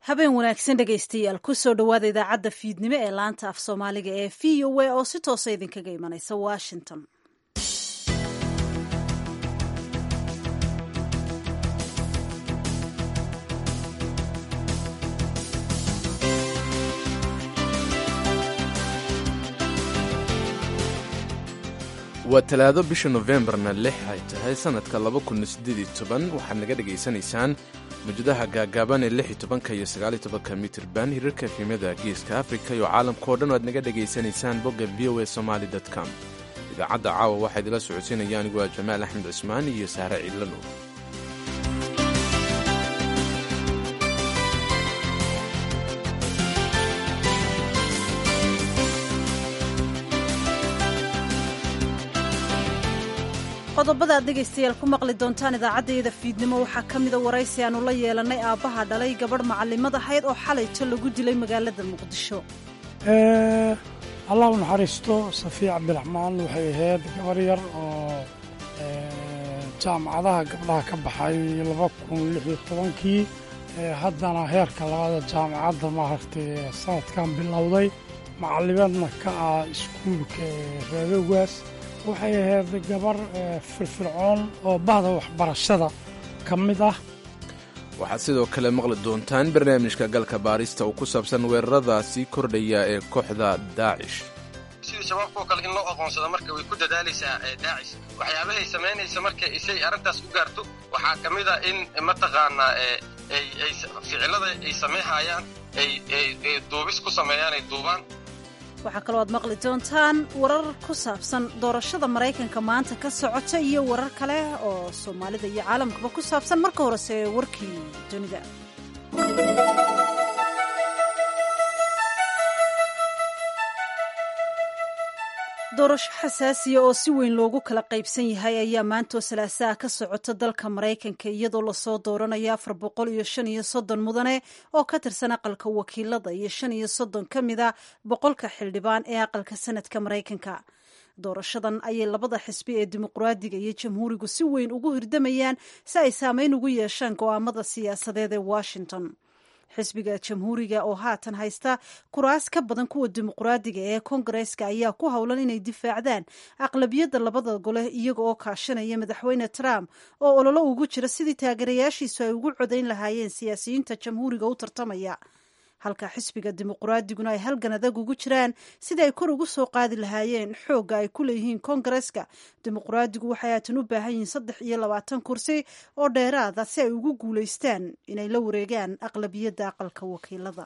habeen wanaagsan dhegaystayaal kusoo dhowaada idaacadda fiidnimo ee laanta af soomaaliga ee v o a oo si toosa idinkaga imanaysa washington. waa talaado bisha nofembarna 6 ay tahay sanadka 2018 waxaad naga dhegaysanaysaan mawjadaha gaagaaban ee 16 iyo 19 mitirban hirarka efemyada geeska afrika iyo caalamkao dhan aad naga dhegaysanaysaan bogga voa somali.com. idaacadda caawa waxaa idila socodsiinaya anigu waa jamaal axmed cusmaan iyo sahre ciidlano. qodobada aad dhegaystayaal ku maqli doontaan idaacaddayada fiidnimo waxaa ka mida waraysi aanu la yeelannay aabbaha dhalay gabadh macallimad ahayd oo xalayto lagu dilay magaalada muqdisho. allah u naxariisto safiic cabdiraxmaan waxay ahayd gabar yar oo jaamacadaha gabdhaha ka baxay 2016kii haddana heerka labaada jaamacadda maaragtay sanadkan bilowday macallimadna ka ah iskuulka reedogaas. waxay ahayd gabar firfircoon oo bahda waxbarashada ka mid ah. waxaad sidoo kale maqli doontaan barnaamijka galka baarista oo ku saabsan weeraradaasi kordhaya ee kooxda daacish. sidii shabaabkoo kale in loo aqoonsado marka way ku dadaalaysaa daacish waxyaabahay samaynaysa marka isay arrintaas u gaarto waxaa ka mid a in mataqaanaa ficilada ay sameynhayaan ay duubis ku sameeyaan ay duubaan. waxaa kaloo aad maqli doontaan warar ku saabsan doorashada maraykanka maanta ka socota iyo warar kale oo soomaalida iyo caalamkaba ku saabsan. marka horese warkii dunida. doorasho xasaasiya oo si weyn loogu kala qaybsan yahay ayaa maantoo salaasaha ka socota dalka maraykanka iyadoo lasoo dooranayo 435 mudane oo ka tirsan aqalka wakiilada iyo 35 ka mida 100ka xildhibaan ee aqalka sanadka maraykanka. doorashadan ayay labada xisbi ee dimuqraadiga iyo jamhuurigu si weyn ugu hirdamayaan si ay saameyn ugu yeeshaan go'aamada siyaasadeed ee washington. xisbiga jamhuuriga oo haatan haysta kuraas ka badan kuwa dimuqraadiga ee kongareeska ayaa ku howlan inay difaacdaan aqlabiyadda labada gole iyaga oo kaashanaya madaxweyne trump oo ololo ugu jira sidii taageerayaashiisu ay ugu codayn lahaayeen siyaasiyiinta jamhuuriga u tartamaya, halka xisbiga dimuqraadiguna ay halgan adag ugu jiraan sidii ay kor ugu soo qaadi lahaayeen xoogga ay ku leeyihiin kongareeska. dimuqraadigu waxay haatan u baahan yihiin 23 kursi oo dheeraada si ay ugu guulaystaan inay la wareegaan aqlabiyadda aqalka wakiilada.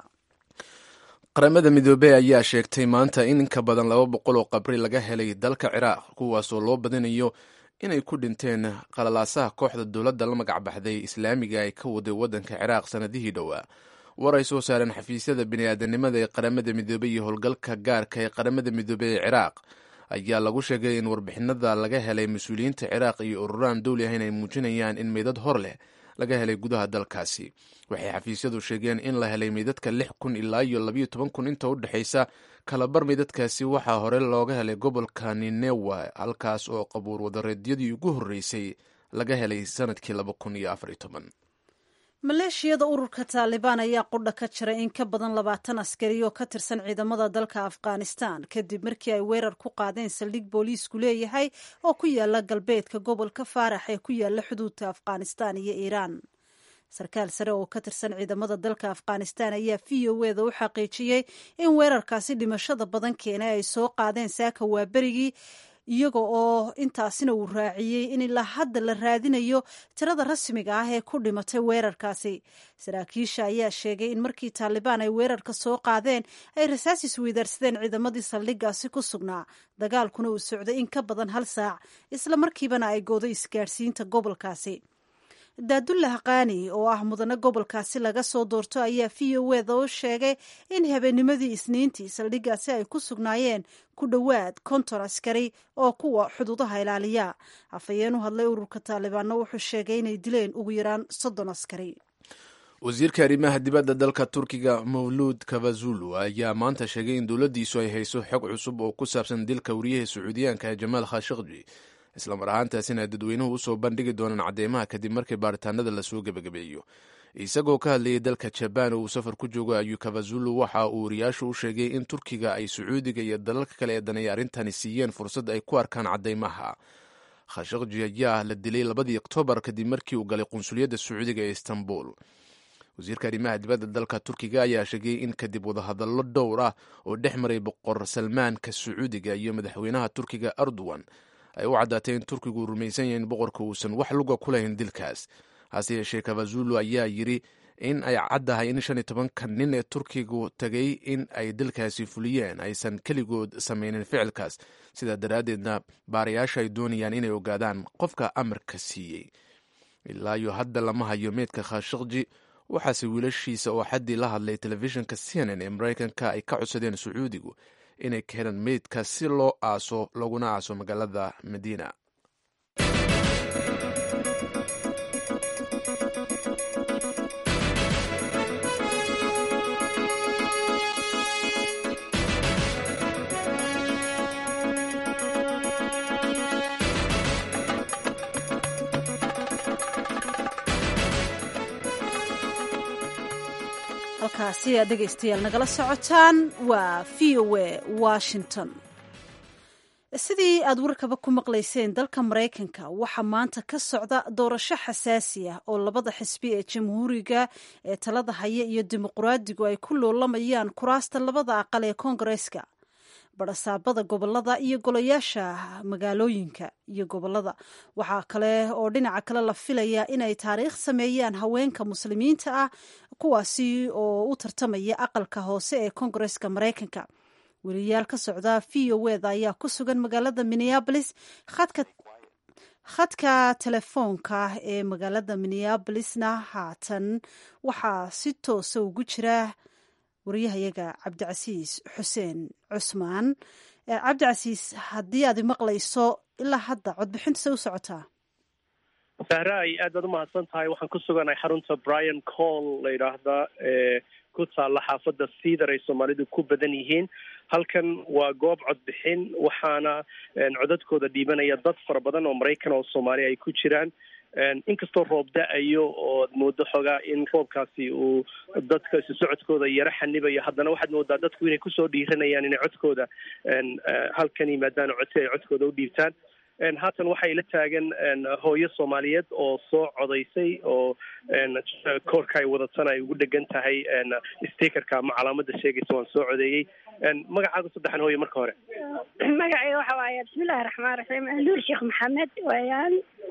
qaramada midoobey ayaa sheegtay maanta in inka badan 200 oo qabri laga helay dalka ciraaq, kuwaasoo loo badinayo inay ku dhinteen qalalaasaha kooxda dowladda la magac baxday islaamiga ay ka waday waddanka ciraaq sanadihii dhowaa. war ay soo saareen xafiisyada bini'aadanimada ee qaramada midoobey iyo howlgalka gaarka ee qaramada midoobey ee ciraaq ayaa lagu sheegay in warbixinada laga helay mas-uuliyiinta ciraaq iyo ururaan dowli ahayn ay muujinayaan in meydad hor leh laga helay gudaha dalkaasi. waxay xafiisyadu sheegeen in la helay meydadka 6,000 ilaa iyo 12,000 inta u dhexaysa. kalabar meydadkaasi waxaa hore looga helay gobolka ninewa, halkaas oo qabuur wadareedyadii ugu horreysay laga helay sanadkii 2014. maleeshiyada ururka taalibaan ayaa qudha ka jiray in ka badan 20 askari oo ka tirsan ciidamada dalka afghanistan kadib markii ay weerar ku qaadeen saldhig booliisku leeyahay oo ku yaala galbeedka gobolka faarax ee ku yaala xuduudka afghanistan iyo iiraan. sarkaal sare oo ka tirsan ciidamada dalka afghanistan ayaa v o eda u xaqiijiyey in weerarkaasi dhimashada badan keenay ay soo qaadeen saaka waaberigii, iyaga oo intaasina uu raaciyey in ilaa hadda la raadinayo tirada rasmiga ah ee ku dhimatay weerarkaasi. saraakiisha ayaa sheegay in markii taalibaan ay weerarka soo qaadeen ay rasaas isweydaarsadeen ciidamadii saldhiggaasi ku sugnaa, dagaalkuna uu socday in ka badan 1 saac, isla markiibana ay gooday isgaadhsiinta gobolkaasi. daadullah qaani oo ah mudane gobolkaasi laga soo doorto ayaa v o eda u sheegay in habeennimadii isniintii saldhiggaasi ay ku sugnaayeen ku dhowaad 50 askari oo kuwa xuduudaha ilaaliya. afhayeen u hadlay ururka taalibaanna wuxuu sheegay inay dileen ugu yaraan 30 askari. wasiirka arrimaha dibadda dalka turkiga mawluud kavazulu ayaa maanta sheegay in dowladdiisu ay hayso xog cusub oo ku saabsan dilka wariyaha sacuudiyaanka jamaal khashaqji, isla mar ahaantaasina dadweynuhu usoo bandhigi doonaan cadeymaha kadib markii baaritaanada lasoo gebagabeeyo. isagoo ka hadlayay dalka jabaan oo uu safar ku joogo ayuu kafazulu waxa uu wariyaashu u sheegay in turkiga ay sacuudiga iyo dalalka kale ee daneeya arrintani siiyeen fursad ay ku arkaan caddaymaha. khashaqji ayaa la dilay 2 Oktoobar kadib markii uu galay qunsuliyadda sacuudiga ee istanbul. wasiirka arrimaha dibadda dalka turkiga ayaa sheegay in kadib wadahadallo dhowr ah oo dhex maray boqor salmaanka sacuudiga iyo madaxweynaha turkiga erdogan ay u caddaatay in turkigu rumaysan yahay in boqorka uusan wax luga ku lahayn dilkaas. hase yeeshee kafazulu ayaa yidhi in ay caddahay in 15 nin ee turkigu tagay in ay dilkaasi fuliyeen aysan keligood samaynin ficilkaas, sidaa daraaddeedna baarayaasha ay doonayaan inay ogaadaan qofka amarka siiyey. ilaa iyo hadda lama hayo meydka khashaqji, waxaase wiilashiisa oo xaddii la hadlay telefishinka CNN ee maraykanka ay ka codsadeen sacuudigu inay ka helaan meydka si loo aaso laguna aaso magaalada madiina. halkaasi aad dhegaystayaal nagala socotaan waa VOA Washington. sidii aad warkaba ku maqlayseen, dalka Maraykanka waxaa maanta ka socda doorasho xasaasi ah oo labada xisbi ee jamhuuriga ee talada haya iyo dimuqraadigu ay ku loolamayaan kuraasta labada aqal ee koongareeska, barasaabada gobolada iyo golayaasha magaalooyinka iyo gobolada. waxaa kale oo dhinaca kale la filayaa inay taariikh sameeyaan haweenka muslimiinta ah, kuwaasi oo u tartamaya aqalka hoose ee koongareeska Maraykanka. weriyaal ka socda VOA-da ayaa ku sugan magaalada Minneapolis. khadka telefoonka ee magaalada Minneapolisna haatan waxaa si toosa ugu jira wariyahayaga Cabdicasiis Xuseen Cusmaan. Cabdicasiis, haddii aad maqlayso ilaa hadda codbixinta u socotaa? sahraay, aad baad u mahadsan tahay. waxaan ku suganahay xarunta Brian Cole la yidhaahda ee ku taalla xaafadda Cedar ay Soomaalidu ku badan yihiin. halkan waa goob codbixin, waxaana codadkooda dhiibanaya dad fara badan oo Maraykan oo Soomaali ay ku jiraan. inkastoo roob da-ayo oo moodo xogaa in roobkaasi uu dadka isu socodkooda yaro xanibayo, haddana waxaad moodaa dadku inay kusoo dhiiranayaan inay codkooda halkan yimaadaan codsi ay codkooda u dhiibtaan. haatan waxay la taagan hooyo Soomaaliyeed oo soo codaysay oo koorka ay wadatana ay ugu dhegan tahay stikerka ama calaamada sheegaysa waan soo codeeyey. magacaaga saddexan hooyo marka hore? magacayga waxa waaye bismillahi raxmaan raxiim, nuur sheekh maxamed weeyaan.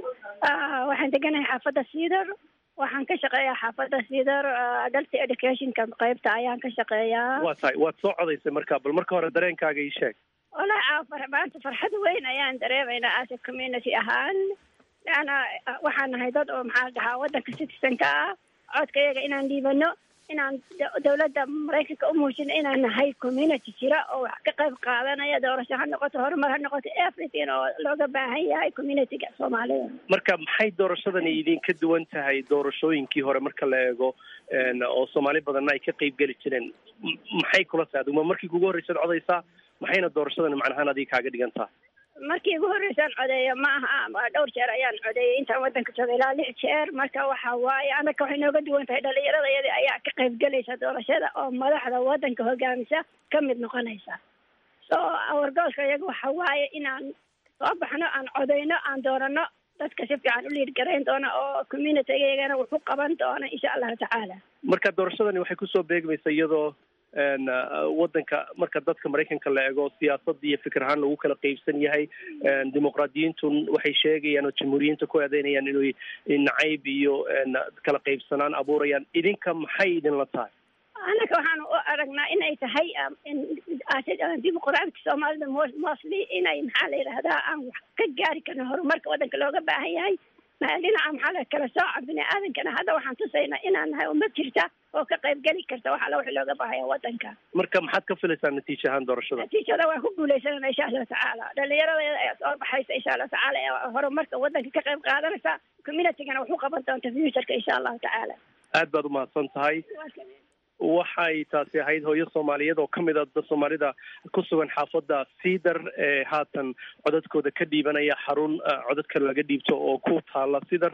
waxaan deganahay xaafadda Cedar. waxaan ka shaqeeyaa xaafadda Cedar adult educationka qaybta ayaan ka shaqeeyaa. waa tahay, waad soo codaysay marka, bal marka hore dareenkaaga ii sheeg. walahi maanta farxad weyn ayaan dareemaynaa as a community ahaan. ana waxaan nahay dad oo maxaa dhahaa waddanka citizenka ah, codkayaga inaan dhiibano, inaan dawladda Maraykanka u muujino inaan nahay community jira oo wax ka qayb qaadanaya, doorasho ha noqoto, horumar ha noqoto, everything oo looga baahan yahay communityga Soomaalida. marka maxay doorashadani idinka duwan tahay doorashooyinkii hore marka la eego oo Soomaali badanna ay ka qayb geli jireen? maxay kula tahay? uma markii kugu horreysay codaysaa, maxayna doorashadani macnahaan adiga kaaga dhigan tahay? markii ugu horreysaan codeeyo ma aha, dhowr jeer ayaan codeeyay intaan waddanka joogay, ilaa 6 jeer. marka waxa waaye anaka waxay nooga duwan tahay dhalinyarada iyada ayaa ka qayb gelaysa doorashada oo madaxda waddanka hogaamisa ka mid noqonaysa. so our goalka iyaga waxa waaye inaan soo baxno, aan codeyno, aan doorano dadka si fiican u liid garayn doona oo community-ygana wuxuu qaban doona insha allahu tacaala. marka doorashadani waxay kusoo beegmaysa iyadoo waddanka marka dadka Maraykanka la eego siyaasadda iyo fikir ahaan lagu kala qaybsan yahay. dimuqraadiyiintu waxay sheegayaan oo jamhuuriyiinta ku eedeynayaan inuu nacayb iyo kala qaybsanaan abuurayaan. idinka maxay idinla tahay? anaka waxaan u aragnaa inay tahay dimuqraadka Soomaalida mostly inay maxaa la yidhaahdaa aan wax ka gaari karno horumarka waddanka looga baahan yahay. dhinaca maxaa la kala sooca bini-aadankana hadda waxaan tusaynaa inaan nahay ummad jirta oo ka qayb geli karta wax alla wixii looga baahaya waddanka. marka maxaad ka filaysaa natiijo ahaan doorashada? natiijada waan ku guuleysanana insha allahu tacaala. dhalinyarada ayaa soo baxaysa insha allahu tacaala ee horumarka waddanka ka qayb qaadanaysa, communitygana wax u qaban doonta futureka insha allahu tacaala. aad baad umahadsan tahay. waxay taasi ahayd hooyo Soomaaliyeed oo kamid ah Soomaalida ku sugan xaafadda Cedar ee haatan codadkooda ka dhiibanaya xarun codadka laga dhiibto oo ku taala Cedar.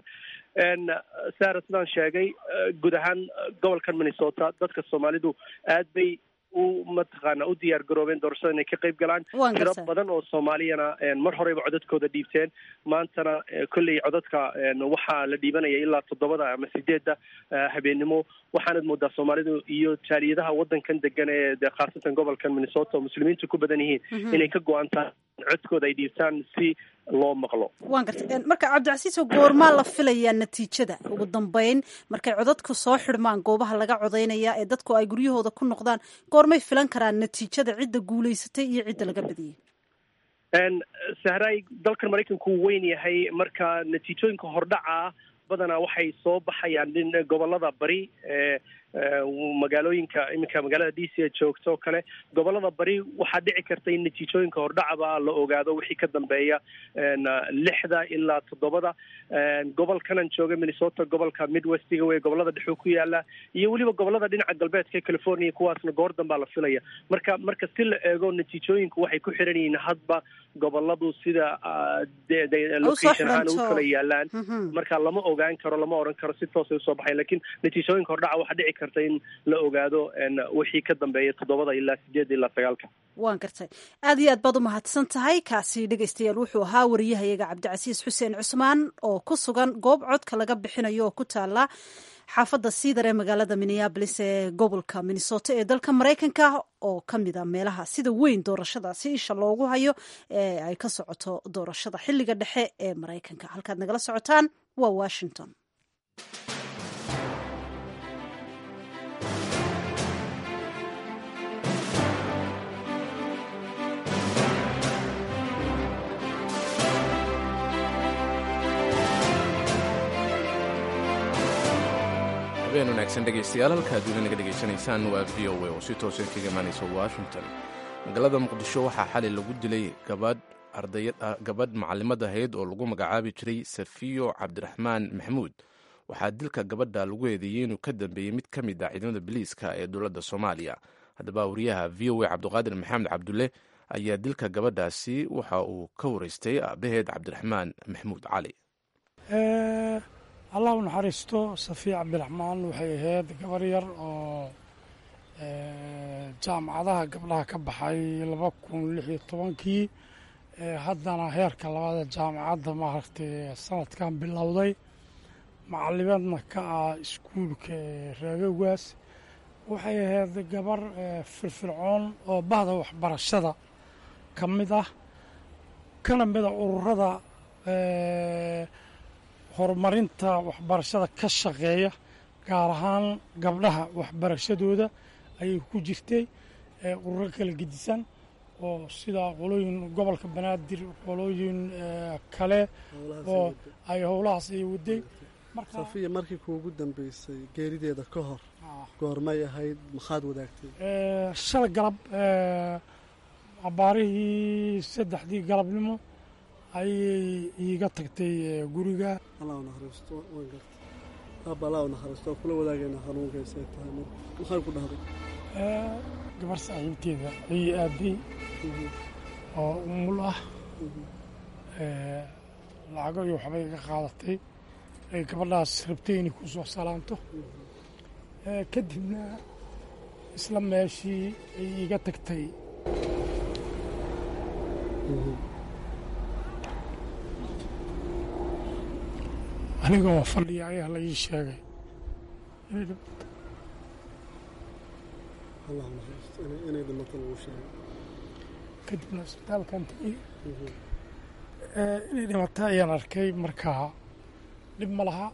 sara sidaan sheegay guud ahaan gobolkan Minnesota dadka Soomaalidu aad bay mataqaana u diyaar garoobeen doorashada inay ka qayb galaan tiro badan oo Soomaaliyana mar horeba codadkooda dhiibteen maantana kulli codadka waxaa la dhiibanaya ilaa 7 ama 8 habeenimo waxaanad moodaa Soomaalidu iyo jaaliyadaha wadankan degan ee khaasatan gobolkan Minnesota oo muslimiintu ku badan yihiin inay ka go'aantaan codkooda ay dhiibtaan si loo maqlo. waan gartay marka Cabdicasiis goorma la filayaa natiijada ugu dambeyn markay codadku soo xidhmaan goobaha laga codeynaya ee dadku ay guryahooda ku noqdaan goormay filan karaan natiijada cidda guuleysatay iyo cidda laga badiyay? Sahray dalkan Mareykanku weyn yahay marka natiijooyinka hordhaca badanaa waxay soo baxayaan gobolada bari magaalooyinka iminka magaalada DC joogto kale gobolada bari waxaa dhici karta in natiijooyinka hordhacaba la ogaado wixii ka dambeeya 6 ilaa 7 gobolkanan jooga Minnesota gobolka Midwestiga way gobolada dhexe ku yaala iyo waliba gobolada dhinaca galbeedka ee California kuwaasna goor dambe la filaya marka si la eego natiijooyinku waxay ku xiran yihiin hadba goboladu sida location ahaan u kala yaalaan marka lama ogaan karo lama oran karo si toos ah soo baxay laakiin natiijooyinka hordhaca waxa dhici karta in la ogaado wixii ka dambeeya 7 ilaa 8 ilaa 9 waan gartay aad iyo aad baad u mahadsan tahay kaasi dhageystayaal wuxuu ahaa wariyahayaga Cabdicasiis Xuseen Cusmaan oo ku sugan goob codka laga bixinayo oo ku taala xaafadda Cedar ee magaalada Minneapolis ee gobolka Minnesota ee dalka Mareykanka oo kamid ah meelaha sida weyn doorashada si isha loogu hayo ee ay ka socoto doorashada xilliga dhexe ee Mareykanka halkaad nagala socotaan waa Washington. habeen wanaagsan dhegaystayaal halka adduunya naga dhegaysanaysaan waa VOA oo si toosan kaga imaanaysa Washington. magaalada Muqdisho waxaa xalay lagu dilay gabadh macallimad ahayd oo lagu magacaabi jiray Safiyo Cabdiraxmaan Maxamuud. waxaa dilka gabadha lagu eedeeyey inuu ka dambeeyey mid ka mid ah ciidamada biliiska ee dowladda Soomaaliya. haddaba wariyaha VOA Cabdiqaadir Maxamed Cabdulle ayaa dilka gabadhaasi waxa uu ka wareystay aabaheed Cabdiraxmaan Maxamuud Cali. allah u naxariisto Safiyo Cabdiraxmaan waxay ahayd gabar yar oo jaamacadaha gabdhaha ka baxay 2016 haddana heerka labaad jaamacadda maaragtay sanadkan bilowday macallimadna ka ah iskuulka Raagowgaas waxay ahayd gabar firfircoon oo bahda waxbarashada ka mid ah kana mid ah ururada horumarinta waxbarashada ka shaqeeya gaar ahaan gabdhaha waxbarashadooda ayay ku jirtay ururo kala gedisan oo sida qolooyin gobolka Banaadir qolooyin kale oo ay howlahaas ay waday. Safiya markii kuugu dambeysay geerideeda ka hor goormay ahayd maxaad wadaagtay? Shal galab abaarihii 3 galabnimo ayay iiga tagtay guriga. allah u naxariisto waan gartay allah u naxariisto kula wadaagayna xanuunkaysa tahay maxay ku dhahday? gabar saaxiibteeda ay aaday oo umul ah lacago iyo waxbay ka qaadatay ay gabadhaas rabtay inay ku soo salaanto kadibna isla meeshii ay iiga tagtay. anigoo fadhiya ayaa la ii sheegay inay dhimato lagu sheegay. kadibna isbitaalkan tagay inay dhimato ayaan arkay. markaa dhib ma laha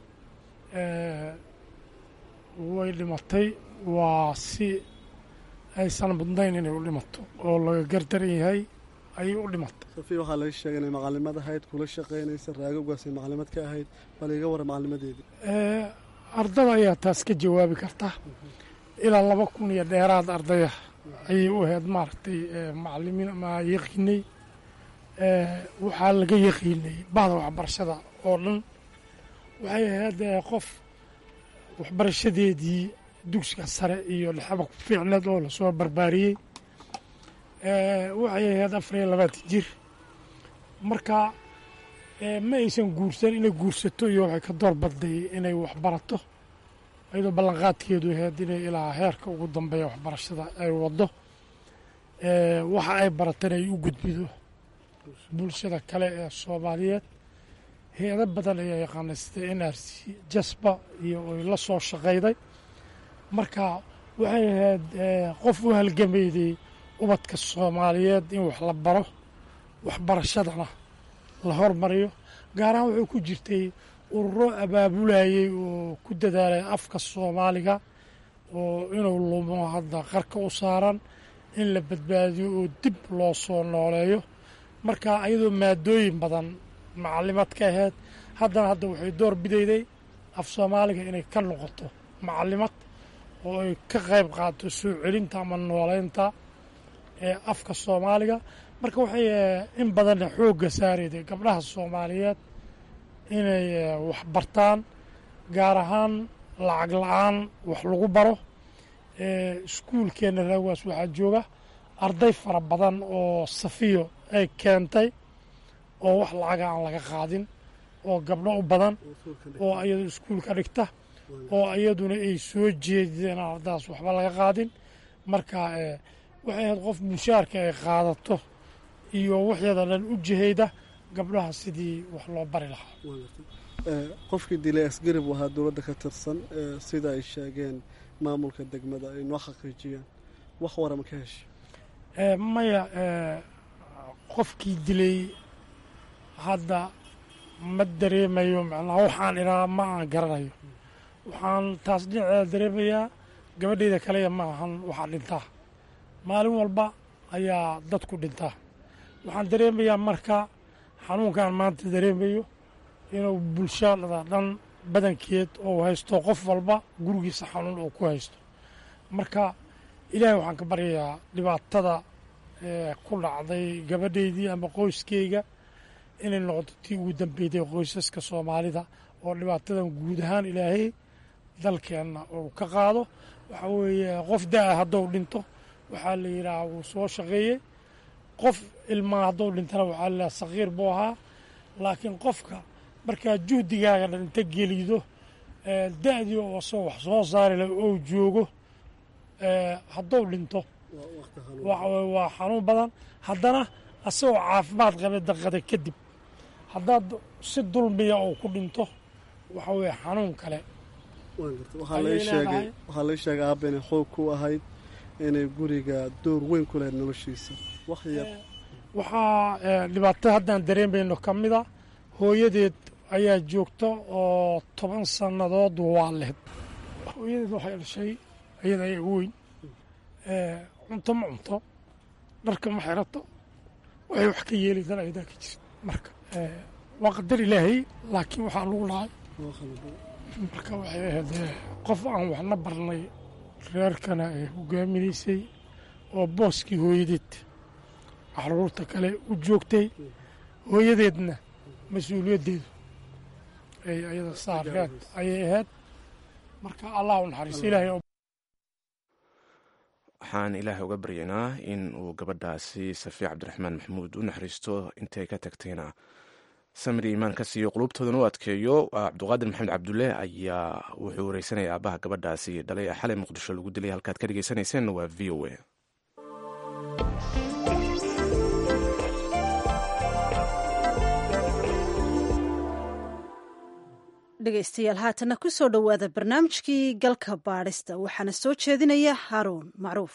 way dhimatay waa si aysan mudnayn inay u dhimato oo laga gardaran yahay ayay u dhimatay. Safiya waxaa laga sheegay inay macallimad ahayd kula shaqaynaysa Raagowgaasay macallimad ka ahayd bal iga waran macallimadeedii. ardada ayaa taas ka jawaabi karta ilaa 2,000 iyo dheeraad ardaya ayay u ahayd maaragtay macallimiin ama yaqiinay waxaa laga yaqiinay bahda waxbarashada oo dhan. waxay ahayd qof waxbarashadeedii dugsiga sare iyo dhexaba ku fiicneed oo lasoo barbaariyey. waxay ahayd 24 jir marka ma aysan guursan inay guursato iyo waxay ka doorbaday inay waxbarato iyadoo ballanqaadkeedu ahayd inay ilaa heerka ugu dambeeya waxbarashada ay waddo waxa ay baratana ay u gudbido bulshada kale ee soomaaliyeed hay-ado badan ayaa yaqaanay sida NRC jasba iyo ay la soo shaqayday marka waxay ahayd qof u halgamayday ubadka soomaaliyeed in wax la baro waxbarashadana la hormariyo gaar ahaan wuxuu ku jirtay ururo abaabulayay oo ku dadaalay afka soomaaliga oo inuu lumo hadda qarka u saaran in la badbaadiyo oo dib loo soo nooleeyo marka ayadoo maadooyin badan macallimad ka ahayd haddana waxay door bidayday af soomaaliga inay ka noqoto macallimad oo ay ka qayb qaato soo celinta ama nooleynta ee afka soomaaliga marka waxay in badan xoogga saarayday gabdhaha soomaaliyeed inay wax bartaan gaar ahaan lacag la-aan wax lagu baro iskuulkeenna raagaas waxaa jooga arday fara badan oo safiyo ay keentay oo wax lacaga aan laga qaadin oo gabdho u badan oo iyadu iskuulka dhigta oo iyaduna ay soo jeedeen ardaydaas waxba laga qaadin marka waxay ahayd qof mushaarka ay qaadato iyo waxyada dhan u jihayda gabdhaha sidii wax loo bari lahaa qofkii dilay asgarib ahaa dowladda ka tirsan sida ay sheegeen maamulka degmada ay noo xaqiijiyeen wax warama ka heshay maya qofkii dilay hadda ma dareemayo macnaha waxaan idhaa ma aan garanayo waxaan taas dhinaceeda dareemayaa gabadhayda kaleya ma ahan waxaa dhintaa maalin walba ayaa dadku dhintaa waxaan dareemayaa marka xanuunkaan maanta dareemayo inuu bulshada dhan badankeed oo haysto qof walba gurigiisa xanuun oo ku haysto marka ilaahay waxaan ka baryayaa dhibaatada ku dhacday gabadhaydii ama qoyskeyga inay noqoto tii ugu dambeyday qoysaska soomaalida oo dhibaatadan guud ahaan ilaahay dalkeenna uu ka qaado waxaa weeye qof da-a hadduu dhinto waxaa la yidhaha wuu soo shaqeeyey qof ilmaa hadduu dhintana waxaa la yidhaha sakiir buu ahaa laakiin qofka markaa juhdigaaga dhan inta gelido da-dii oo asoo wax soo saari lah ou joogo hadduu dhinto waa xanuun badan haddana asagoo caafimaad qaba daqada kadib haddaad si dulmiya uu ku dhinto waxa weeye xanuun kale waxaa lai sheegay aabba inay xoog ku ahayd inay guriga door weyn ku lahayd noloshiisa waxaa dhibaatada haddaan dareemayno ka mida hooyadeed ayaa joogta oo 10 sannadood waa lehed hooyadeed waxay dhashay iyada ayaa ugu weyn cunto ma cunto dharka ma xerato waxay wax ka yeelaysaan ayadaa ka jirta marka waa qadar ilaahay laakiin waxaa lagu lahay marka waxay ahayd qof aan waxna barnay reerkana ay hogaaminaysay oo booskii hooyadeed caruurta kale u joogtay hooyadeedna mas-uuliyaddeedu ay ayada saarreed ayay ahayd marka allah u naxariiso ilaahay waxaan ilaahay uga baryaynaa in uu gabadhaasi safiya cabdiraxmaan maxamuud u naxariisto intay ka tagtayna samri iimaan ka siiyo qulubtoodana u adkeeyo cabdiqaadir maxamed cabdulle ayaa wuxuu wareysanaya aabbaha gabadhaasi dhalay xalay muqdisho lagu dilay halkaad ka dhegeysanayseena waa v o a dhegeystayaal haatana ku soo dhowaada barnaamijkii galka baadhista waxaana soo jeedinaya haaruun macruuf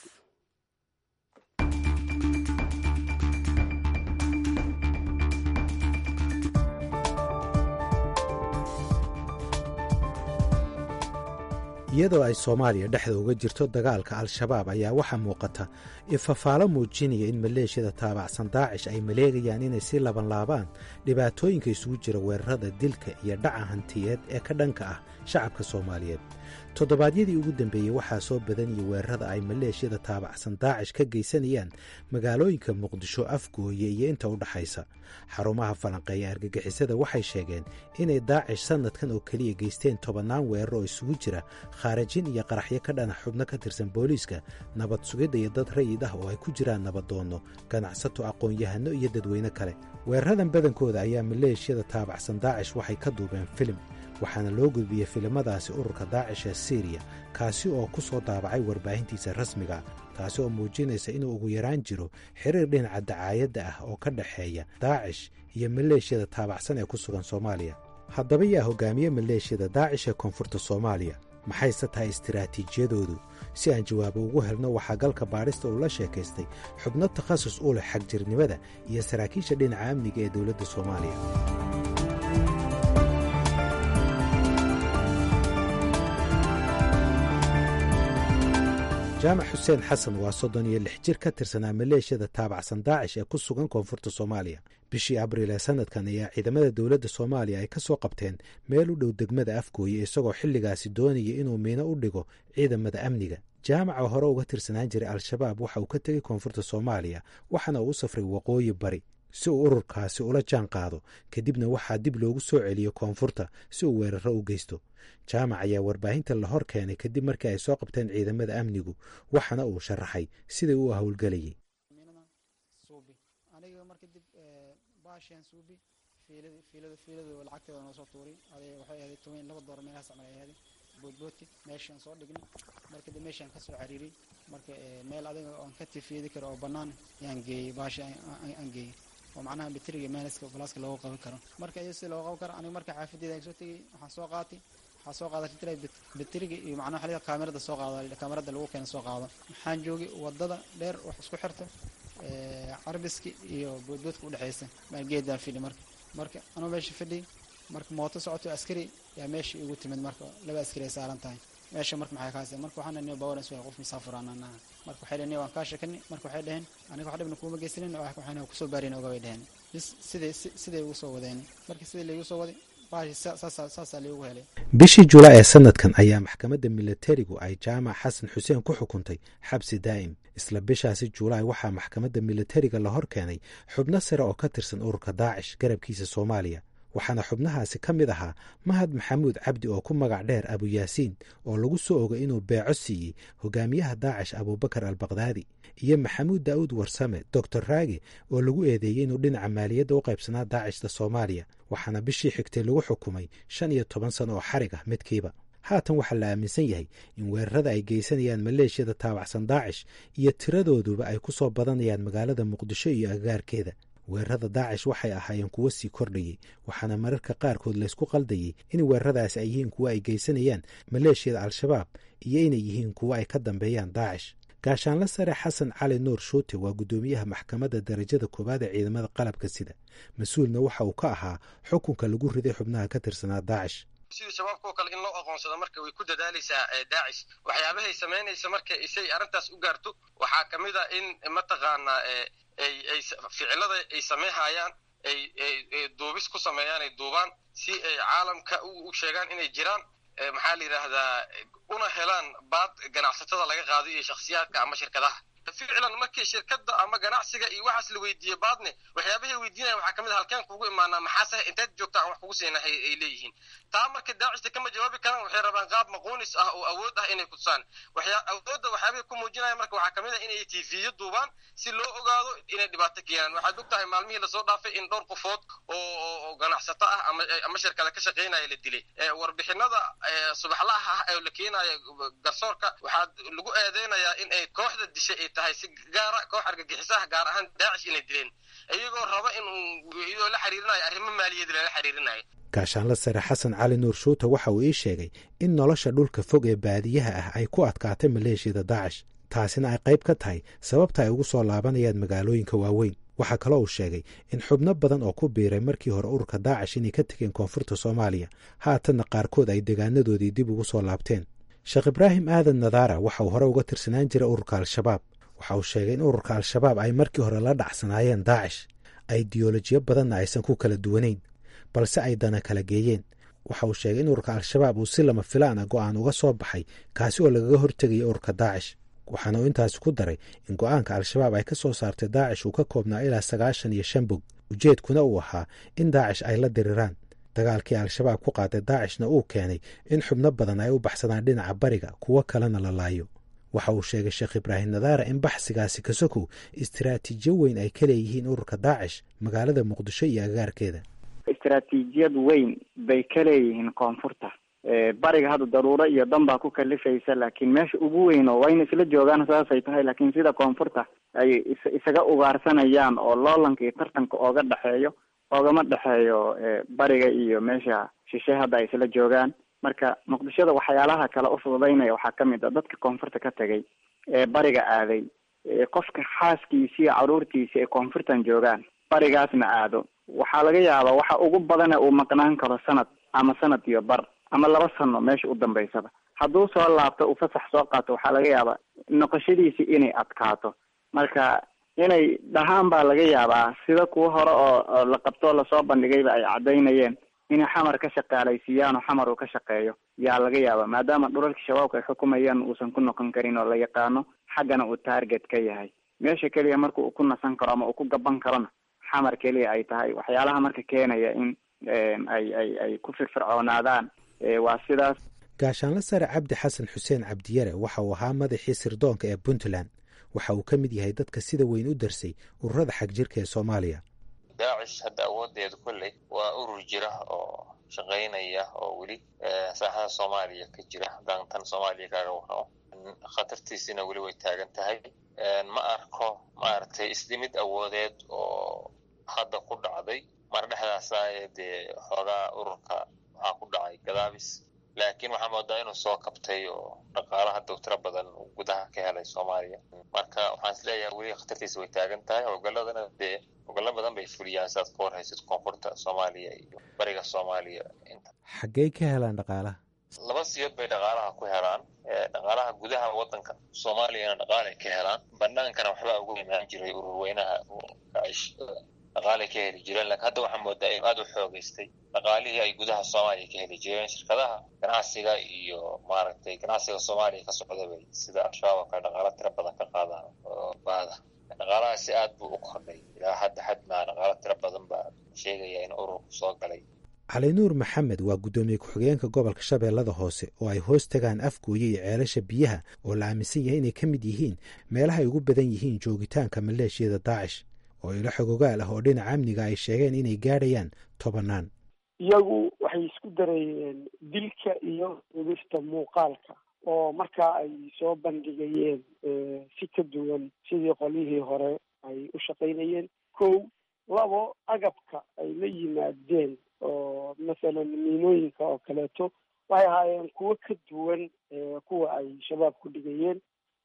iyadoo ay soomaaliya dhexda uga jirto dagaalka al-shabaab ayaa waxaa muuqata ifafaalo muujinaya in maleeshiyada taabacsan daacish ay maleegayaan inay si labanlaabaan dhibaatooyinka isugu jira weerarada dilka iyo dhaca hantiyeed ee ka dhanka ah shacabka soomaaliyeed toddobaadyadii ugu dambeeyey waxaa soo badanaya weerarada ay maleeshiyada taabacsan daacish ka geysanayaan magaalooyinka muqdisho, afgooye iyo inta u dhaxaysa. xarumaha falanqeeya argagixisada waxay sheegeen inay daacish sannadkan oo keliya geysteen 10 weerar oo isugu jira khaarajin iyo qaraxyo ka dhana xubno ka tirsan booliiska, nabad sugidda iyo dad rayid ah oo ay ku jiraan nabadoonno, ganacsato, aqoon-yahano iyo dadweyne kale. weeraradan badankooda ayaa maleeshiyada taabacsan daacish waxay ka duubeen filim, waxaana loo gudbiyey filimadaasi ururka daacish ee Syria, kaasi oo ku soo daabacay warbaahintiisa rasmiga, taasi oo muujinaysa inuu ugu yaraan jiro xiriir dhinaca dacaayadda ah oo ka dhexeeya daacish iyo maleeshiyada taabacsan ee ku sugan Soomaaliya. haddaba yaa hogaamiye maleeshiyada daacish ee koonfurta Soomaaliya? maxayse tahay istiraatiijiyadoodu? si aan jawaabo ugu helno waxaa galka baadhista uu la sheekaystay xubno takhasus u leh xagjirnimada iyo saraakiisha dhinaca amniga ee dowladda Soomaaliya. jaamac xuseen xasan waa 36 jir ka tirsanaa maleeshiyada taabacsan daacish ee ku sugan koonfurta Soomaaliya. bishii abriil ee sanadkan ayaa ciidamada dowladda Soomaaliya ay ka soo qabteen meel u dhow degmada Afgooye isagoo xilligaasi doonaya inuu miino u dhigo ciidamada amniga. jaamaca hore uga tirsanaan jiray al-shabaab waxa uu ka tegey koonfurta Soomaaliya, waxaana uu u safray waqooyi bari si uu ururkaasi ula jaan qaado, kadibna waxaa dib loogu soo celiyo koonfurta si uu weeraro u geysto. jaamac ayaa warbaahinta la hor keenay kadib markii ay soo qabteen ciidamada amnigu, waxaana uu sharaxay sidai uu howlgelayay. boodboodki meeshaan soo dhignay markii meeshaan ka soo cariiray marka meel adiga aan ka tifiidi karo oo banaan ayaan geeyay baasha aan geeyay oo macnaha bateriga meelaska flaska loogu qaban karo marka ay si loogu qaban karo aniga marka xaafadeeda ay soo tagay waxaan soo qaaday tiray bateriga iyo macnaha xaliga kaamirada soo qaado kaamirada lagu keenay soo qaado waxaan joogay wadada dheer wax isku xirto carbiski iyo boodboodka u dhaxaysa meel geedaan fili marka anoo meesha fadhi marka mooto socoto askari yaa meesha igu timid marka laba askari ay saaran tahay meesha marka maxay kaasay marka waxaan inoo bawran soo qof musaafir aan marka waxay dhaheen waan ka sheekanay marka waxay dhaheen aniga wax dhibna kuma geysanin waxaan ku soo baareen oga way dhaheen sidee ugu soo wadeen marka sidee lagu soo waday bishii Juulaay ee sanadkan ayaa maxkamadda militarigu ay jaamac xasan xuseen ku xukuntay xabsi daa'im. isla bishaasi Juulaay waxaa maxkamadda militariga la hor keenay xubno sare oo ka tirsan ururka daacish garabkiisa Soomaaliya, waxaana xubnahaasi ka mid ahaa Mahad Maxamuud Cabdi oo ku magac dheer Abu Yaasiin oo lagu soo ogay inuu beeco siiyey hogaamiyaha daacish Abubakar al-Baqdaadi, iyo Maxamuud Daawud Warsame Dr. Raage oo lagu eedeeyey inuu dhinaca maaliyadda u qaybsanaa daacishta Soomaaliya, waxaana bishii xigtay lagu xukumay 15 sano oo xarig ah midkiiba. haatan waxaa la aaminsan yahay in weerarada ay geysanayaan maleeshiyada taabacsan daacish iyo tiradooduba ay ku soo badanayaan magaalada Muqdisho iyo agagaarkeeda. weerarada daacish waxay ahaayeen kuwo sii kordhayey, waxaana mararka qaarkood laysku qaldayey in weeraradaasi ay yihiin kuwo ay geysanayaan maleeshiyada al-shabaab iyo inay yihiin kuwo ay ka dambeeyaan daacish. gaashaanle sare xasan cali nuur shuute waa guddoomiyaha maxkamadda darajada koowaad ee ciidamada qalabka sida, mas-uulna waxa uu ka ahaa xukunka lagu riday xubnaha ka tirsanaa daacish. sidii shabaabkoo kale in loo aqoonsado marka way ku dadaalaysaa daacish waxyaabahay samaynaysa marka isay arrintaas u gaarto waxaa ka mid a in mataqaanaa ay ficilada ay sameeyhayaan ay duubis ku sameeyaan ay duubaan si ay caalamka u sheegaan inay jiraan maxaa la yidhaahdaa una helaan baad ganacsatada laga qaado iyo shakhsiyaadka ama shirkadaha. ficlan markii shirkada ama ganacsiga iyo waxaas la weydiiyey baadne waxyaabahay weydiinaya waxaa kamid a halkeen kugu imaanaa maxaase intaad joogtaa wax kugu siina ay leeyihiin. taa marka daacishta kama jawaabi karaan, waxay rabaan qaab maquunis ah oo awood ah inay kutusaan. awoodda waxyaabahay ku muujinaya marka waxaa kamid a inay tvyo duubaan si loo ogaado inay dhibaato keenaan. waxaad og tahay maalmihii lasoo dhaafay in dhowr qofood oo ganacsato ah ama shirkada ka shaqaynaya la dilay. warbixinada subaxlaha ah ee la keenaya garsoorka waxaa lagu eedeynayaa in ay kooxda dishay tahay si gaara koox argagixisaha gaar ahaan daacish inay dileen iyagoo raba iyadoo la xiriirinayo arrimo maaliyadeed la xiriirinayo. gaashaanle sare xasan cali nuur shuute waxa uu ii sheegay in nolosha dhulka fog ee baadiyaha ah ay ku adkaatay maleeshiyada daacish, taasina ay qayb ka tahay sababta ay ugu soo laabanayaan magaalooyinka waaweyn. waxaa kaloo uu sheegay in xubno badan oo ku biiray markii hore ururka daacish inay ka tegeen koonfurta Soomaaliya, haatanna qaarkood ay deegaanadoodii dib ugu soo laabteen. sheekh ibraahim aadan nadaara waxa uu hore uga tirsanaan jiray ururka al-shabaab. waxa uu sheegay in ururka al-shabaab ay markii hore la dhacsanaayeen daacish, ideolojiyo badanna aysan ku kala duwanayn, balse ay dana kala geeyeen. waxa uu sheegay in ururka al-shabaab uu si lama filaan ah go'aan uga soo baxay kaasi oo lagaga hortegaya ururka daacish waxaana uu intaasi ku daray in go'aanka al-shabaab ay ka soo saartay daacish uu ka koobnaa ilaa 95 bog ujeedkuna uu ahaa in daacish ay la diriraan dagaalkii al-shabaab ku qaaday daacishna uu keenay in xubno badan ay u baxsadaan dhinaca bariga kuwo kalena la laayo waxa uu sheegay sheekh ibraahim nadaara in baxsigaasi ka sokow istiraatiijiyo weyn ay ka leeyihiin ururka daacish magaalada muqdisho iyo agaarkeeda istiraatiijiyad weyn bay ka leeyihiin koonfurta bariga hadda daruuro iyo dan baa ku kalifaysa laakiin meesha ugu weyn oo wayna isla joogaan saasay tahay laakiin sida koonfurta ay isaga ugaarsanayaan oo loolanka iyo tartanka ooga dhexeeyo oogama dhexeeyo bariga iyo meesha shishe hadda ay isla joogaan marka muqdishada waxyaalaha kale u fududaynaya waxaa kamid ah dadka koonfurta ka tagay bariga aaday qofka xaaskiisi iyo caruurtiisi ay koonfurtan joogaan barigaasna aado waxaa laga yaabaa waxa ugu badana uu maqnaan karo sanad ama sanad iyo bar ama 2 sano meesha u dambaysaba hadduu soo laabto uu fasax soo qaato waxaa laga yaabaa noqoshadiisi inay adkaato marka inay dhahaan baa laga yaabaa sida kuwa hore oo la qabto lasoo bandhigayba ay cadaynayeen inay xamar ka shaqaalaysiiyaan oo xamar uu ka shaqeeyo yaa laga yaabaa maadaama dhulalka shabaabka ay xukumayaan uusan ku noqon karin oo la yaqaano xaggana uu target ka yahay meesha keliya marka uu ku nasan karo ama uu ku gaban karona xamar keliya ay tahay waxyaalaha marka keenaya in ay ku firfircoonaadaan waa sidaas gaashaanle sare cabdi xasan xuseen cabdiyare waxa uu ahaa madaxii sirdoonka ee puntland waxa uu ka mid yahay dadka sida weyn u darsay ururada xag jirka ee soomaaliya daacish hadda awoodeedu kolley waa urur jira oo shaqaynaya oo weli saaxada soomaaliya ka jira haddaan tan soomaaliya kaaga warramo khatartiisina weli way taagan tahay ma arko maaragtay isdhimid awoodeed oo hadda ku dhacday mar dhexdaasa dee xoogaa ururka waxaa ku dhacay gadaabis laakiin waxaa moodaa inuu soo kabtay oo dhaqaalaha dowtiro badan uu gudaha ka helay soomaaliya marka waxaan isleeyahay weli khatartiisa way taagan tahay howlgaladana dee howlgalo badan bay fuliyaan sidaad ka warhaysid koonfurta soomaaliya iyo bariga soomaaliya inta xaggey ka helaan dhaqaalaha 2 siyood bay dhaqaalaha ku helaan dhaqaalaha gudaha wadanka soomaaliyana dhaqaalay ka helaan banaankana waxbaa ugu imaan jiray ururweynaha daacish dhaqaalay ka heli jireen laakiin hadda waxaa moodaa in aada u xoogeystay dhaqaalihii ay gudaha soomaaliya ka heli jireen shirkadaha ganacsiga iyo maaragtay ganacsiga soomaaliya ka socda bay sida al-shabaab oo kale dhaqaalo tiro badan ka qaadaan oo baada dhaqaalahaasi aad buu u kordhay ilaa hadda xadmaa dhaqaalo tiro badan baa sheegaya in ururku soo galay cali nuur maxamed waa guddoomiye ku-xigeenka gobolka shabeellada hoose oo ay hoos tagaan afgooye iyo ceelasha biyaha oo la aaminsan yahay inay ka mid yihiin meelaha ay ugu badan yihiin joogitaanka maleeshiyada daacish oo ilo xogogaal ah oo dhinaca amniga ay sheegeen inay gaadhayaan 10. iyagu waxay isku darayeen dilka iyo hubista muuqaalka oo markaa ay soo bandhigayeen si ka duwan sidii qolyihii hore ay u shaqaynayeen 1 2 agabka ay la yimaadeen oo masalan miinooyinka oo kaleeto waxay ahaayeen kuwo ka duwan kuwa ay shabaab ku dhigayeen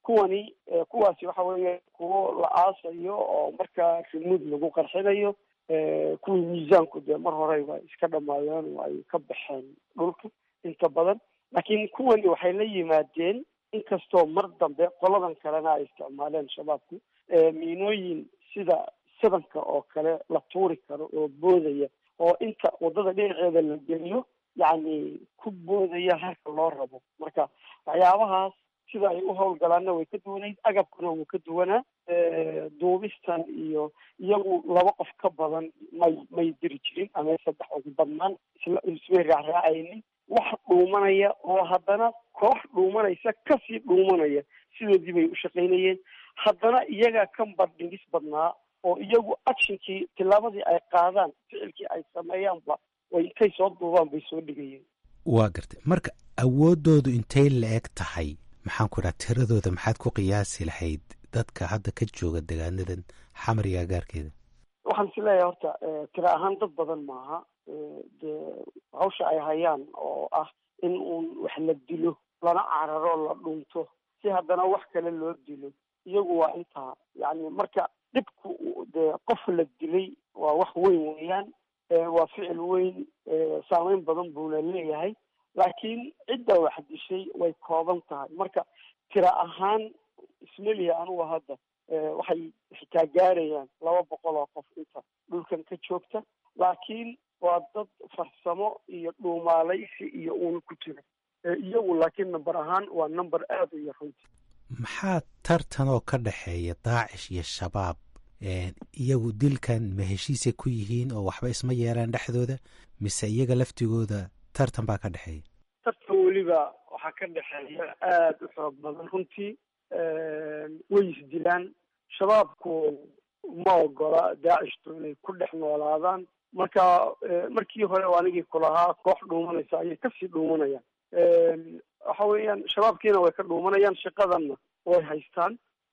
kuwaasi waxa weeye kuwo la aasayo oo markaa rimud lagu qarxinayo kuwii miisaanku dee mar horeyba iska dhamaayeen oo ay ka baxeen dhulka inta badan laakiin kuwani waxay la yimaadeen inkastoo mar dambe qoladan kalena ay isticmaaleen shabaabku miinooyin sida sabanka oo kale la tuuri karo oo boodaya oo inta wadada dhinaceeda la geliyo yacni ku boodaya halka loo rabo marka waxyaabahaas sida ay u howlgalaanna way ka duwanayd agabkuna wuu ka duwanaa duubistan iyo iyagu 2 qof ka badan may diri jirin ama 3 ugu badnaan ismay raacraacaynin wax dhuumanaya oo haddana koox dhuumanaysa kasii dhuumanaya sidoodii bay u shaqaynayeen haddana iyagaa ka bardhigis badnaa oo iyagu actionkii tillaabadii ay qaadaan ficilkii ay sameeyaanba way intay soo duubaan bay soo dhigayeen waa gartay marka awooddoodu intay la-eg tahay maxaan ku idhaha tiradooda maxaad ku qiyaasi lahayd dadka hadda ka jooga degaanadan xamariga agaarkeeda waxaan is leeyahay horta tira ahaan dad badan maaha dee hawsha ay hayaan oo ah in uun wax la dilo lana cararo la dhunto si haddana wax kale loo dilo iyagu waa intaa yacni marka dhibku dee qof la dilay waa wax weyn weeyaan waa ficil weyn saameyn badan buuna leeyahay laakiin cidda wax dishay way kooban tahay marka tira ahaan ismeliya anuga hadda waxay xitaa gaarayaan 200 oo qof inta dhulkan ka joogta laakiin waa dad farsamo iyo dhuumaalaysi iyo uuna ku jira iyagu laakiin number ahaan waa number aada u yar runtii. maxaa tartanoo ka dhexeeya daacish iyo shabaab iyagu dilkan ma heshiisay ku yihiin oo waxba isma yeelaan dhexdooda mise iyaga laftigooda tartan baa ka dhexeeya? tartan weliba waxaa ka dhexeeya aada u xoog badan runtii. way isdilaan. shabaabku ma ogola daacishtu inay ku dhex noolaadaan. marka markii hore anigii kulahaa koox dhuumanaysa ayay kasii dhuumanayaan. waxa weeyaan shabaabkiina way ka dhuumanayaan, shaqadanna way haystaan.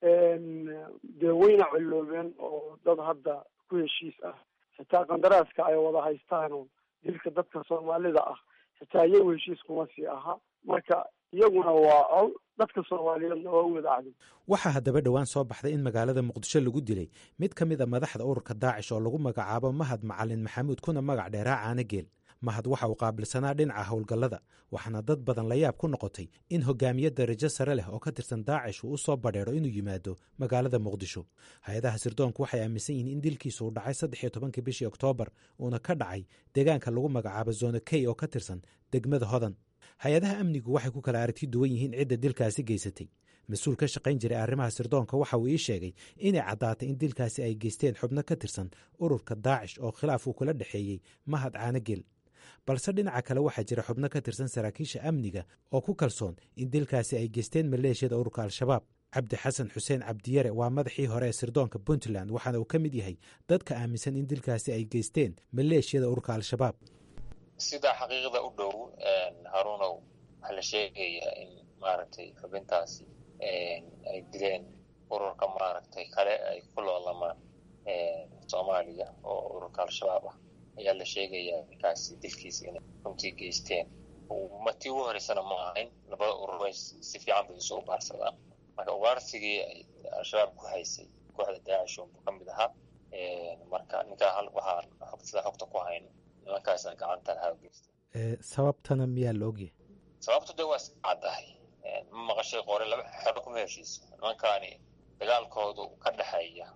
dee wayna ciloobeen oo dad hadda ku heshiis ah xitaa qandaraaska ay wada haystaan oo dilka dadka soomaalida ah xitaa iyagu heshiis kuma sii aha. marka iyaguna waa dadka soomaaliyeedna waa u wada acday. waxaa haddaba dhowaan soo baxday in magaalada muqdisho lagu dilay mid ka mid a madaxda ururka daacish oo lagu magacaabo mahad macalin maxamuud kuna magac dheeraa caanageel. mahad waxa uu qaabilsanaa dhinaca howlgallada, waxaana dad badan la yaab ku noqotay in hogaamiye darajo sare leh oo ka tirsan daacish uu u soo badheero inuu yimaado magaalada muqdisho. hay-adaha sirdoonku waxay aaminsan yihiin in dilkiisu uu dhacay 13 bishii oktoobar uuna ka dhacay deegaanka lagu magacaabo zona key oo ka tirsan degmada hodan. hay-adaha amnigu waxay ku kala aragti duwan yihiin cidda dilkaasi geysatay. mas-uul ka shaqayn jiray arrimaha sirdoonka waxa uu ii sheegay inay caddaatay in dilkaasi ay geysteen xubno ka tirsan ururka daacish oo khilaaf uu kula dhexeeyey mahad caanageel. balse dhinaca kale waxaa jira xubno ka tirsan saraakiisha amniga oo ku kalsoon in dilkaasi ay geysteen maleeshiyada ururka al-shabaab. cabdi xasan xuseen cabdiyare waa madaxii hore ee sirdoonka puntland, waxaana uu ka mid yahay dadka aaminsan in dilkaasi ay geysteen maleeshiyada ururka al-shabaab. sidaa xaqiiqda u dhow haruunow waxaa la sheegayaa in maaragtay xubintaasi ay dileen ururka maaragtay kale ay ku loolamaan soomaaliya oo ururka al-shabaab ah ayaa la sheegayaa ninkaasi dilkiisa inay runtii geysteen. matii ugu horeysana ma ahayn, labada urur si fiican bay isu ubaarsadaan. marka ubaarsigii ay al-shabaab ku haysay kooxda daacish unbuu ka mid ahaa. marka ninkaa waxaan sida xogta ku hayno nimankaasa gacanta lahaa geysta. sababtana miyaa la ogyahay? sababtu de waa caddahay. ma maqashay qore laba xero kuma heshiiso. nimankaani dagaalkoodu ka dhexeeya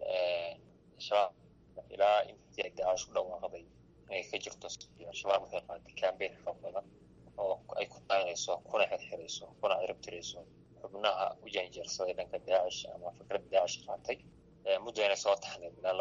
shabaab ilaa intii ay daacish ku dhawaaqday inay ka jirto. shabaab waxay qaaday campaign xoog badan oo ay ku taanayso kuna xirxirayso kuna ciribtirayso xubnaha u janjeersaday dhanka daacish ama fikradda daacish qaatay muddayna soo taxneed ilaa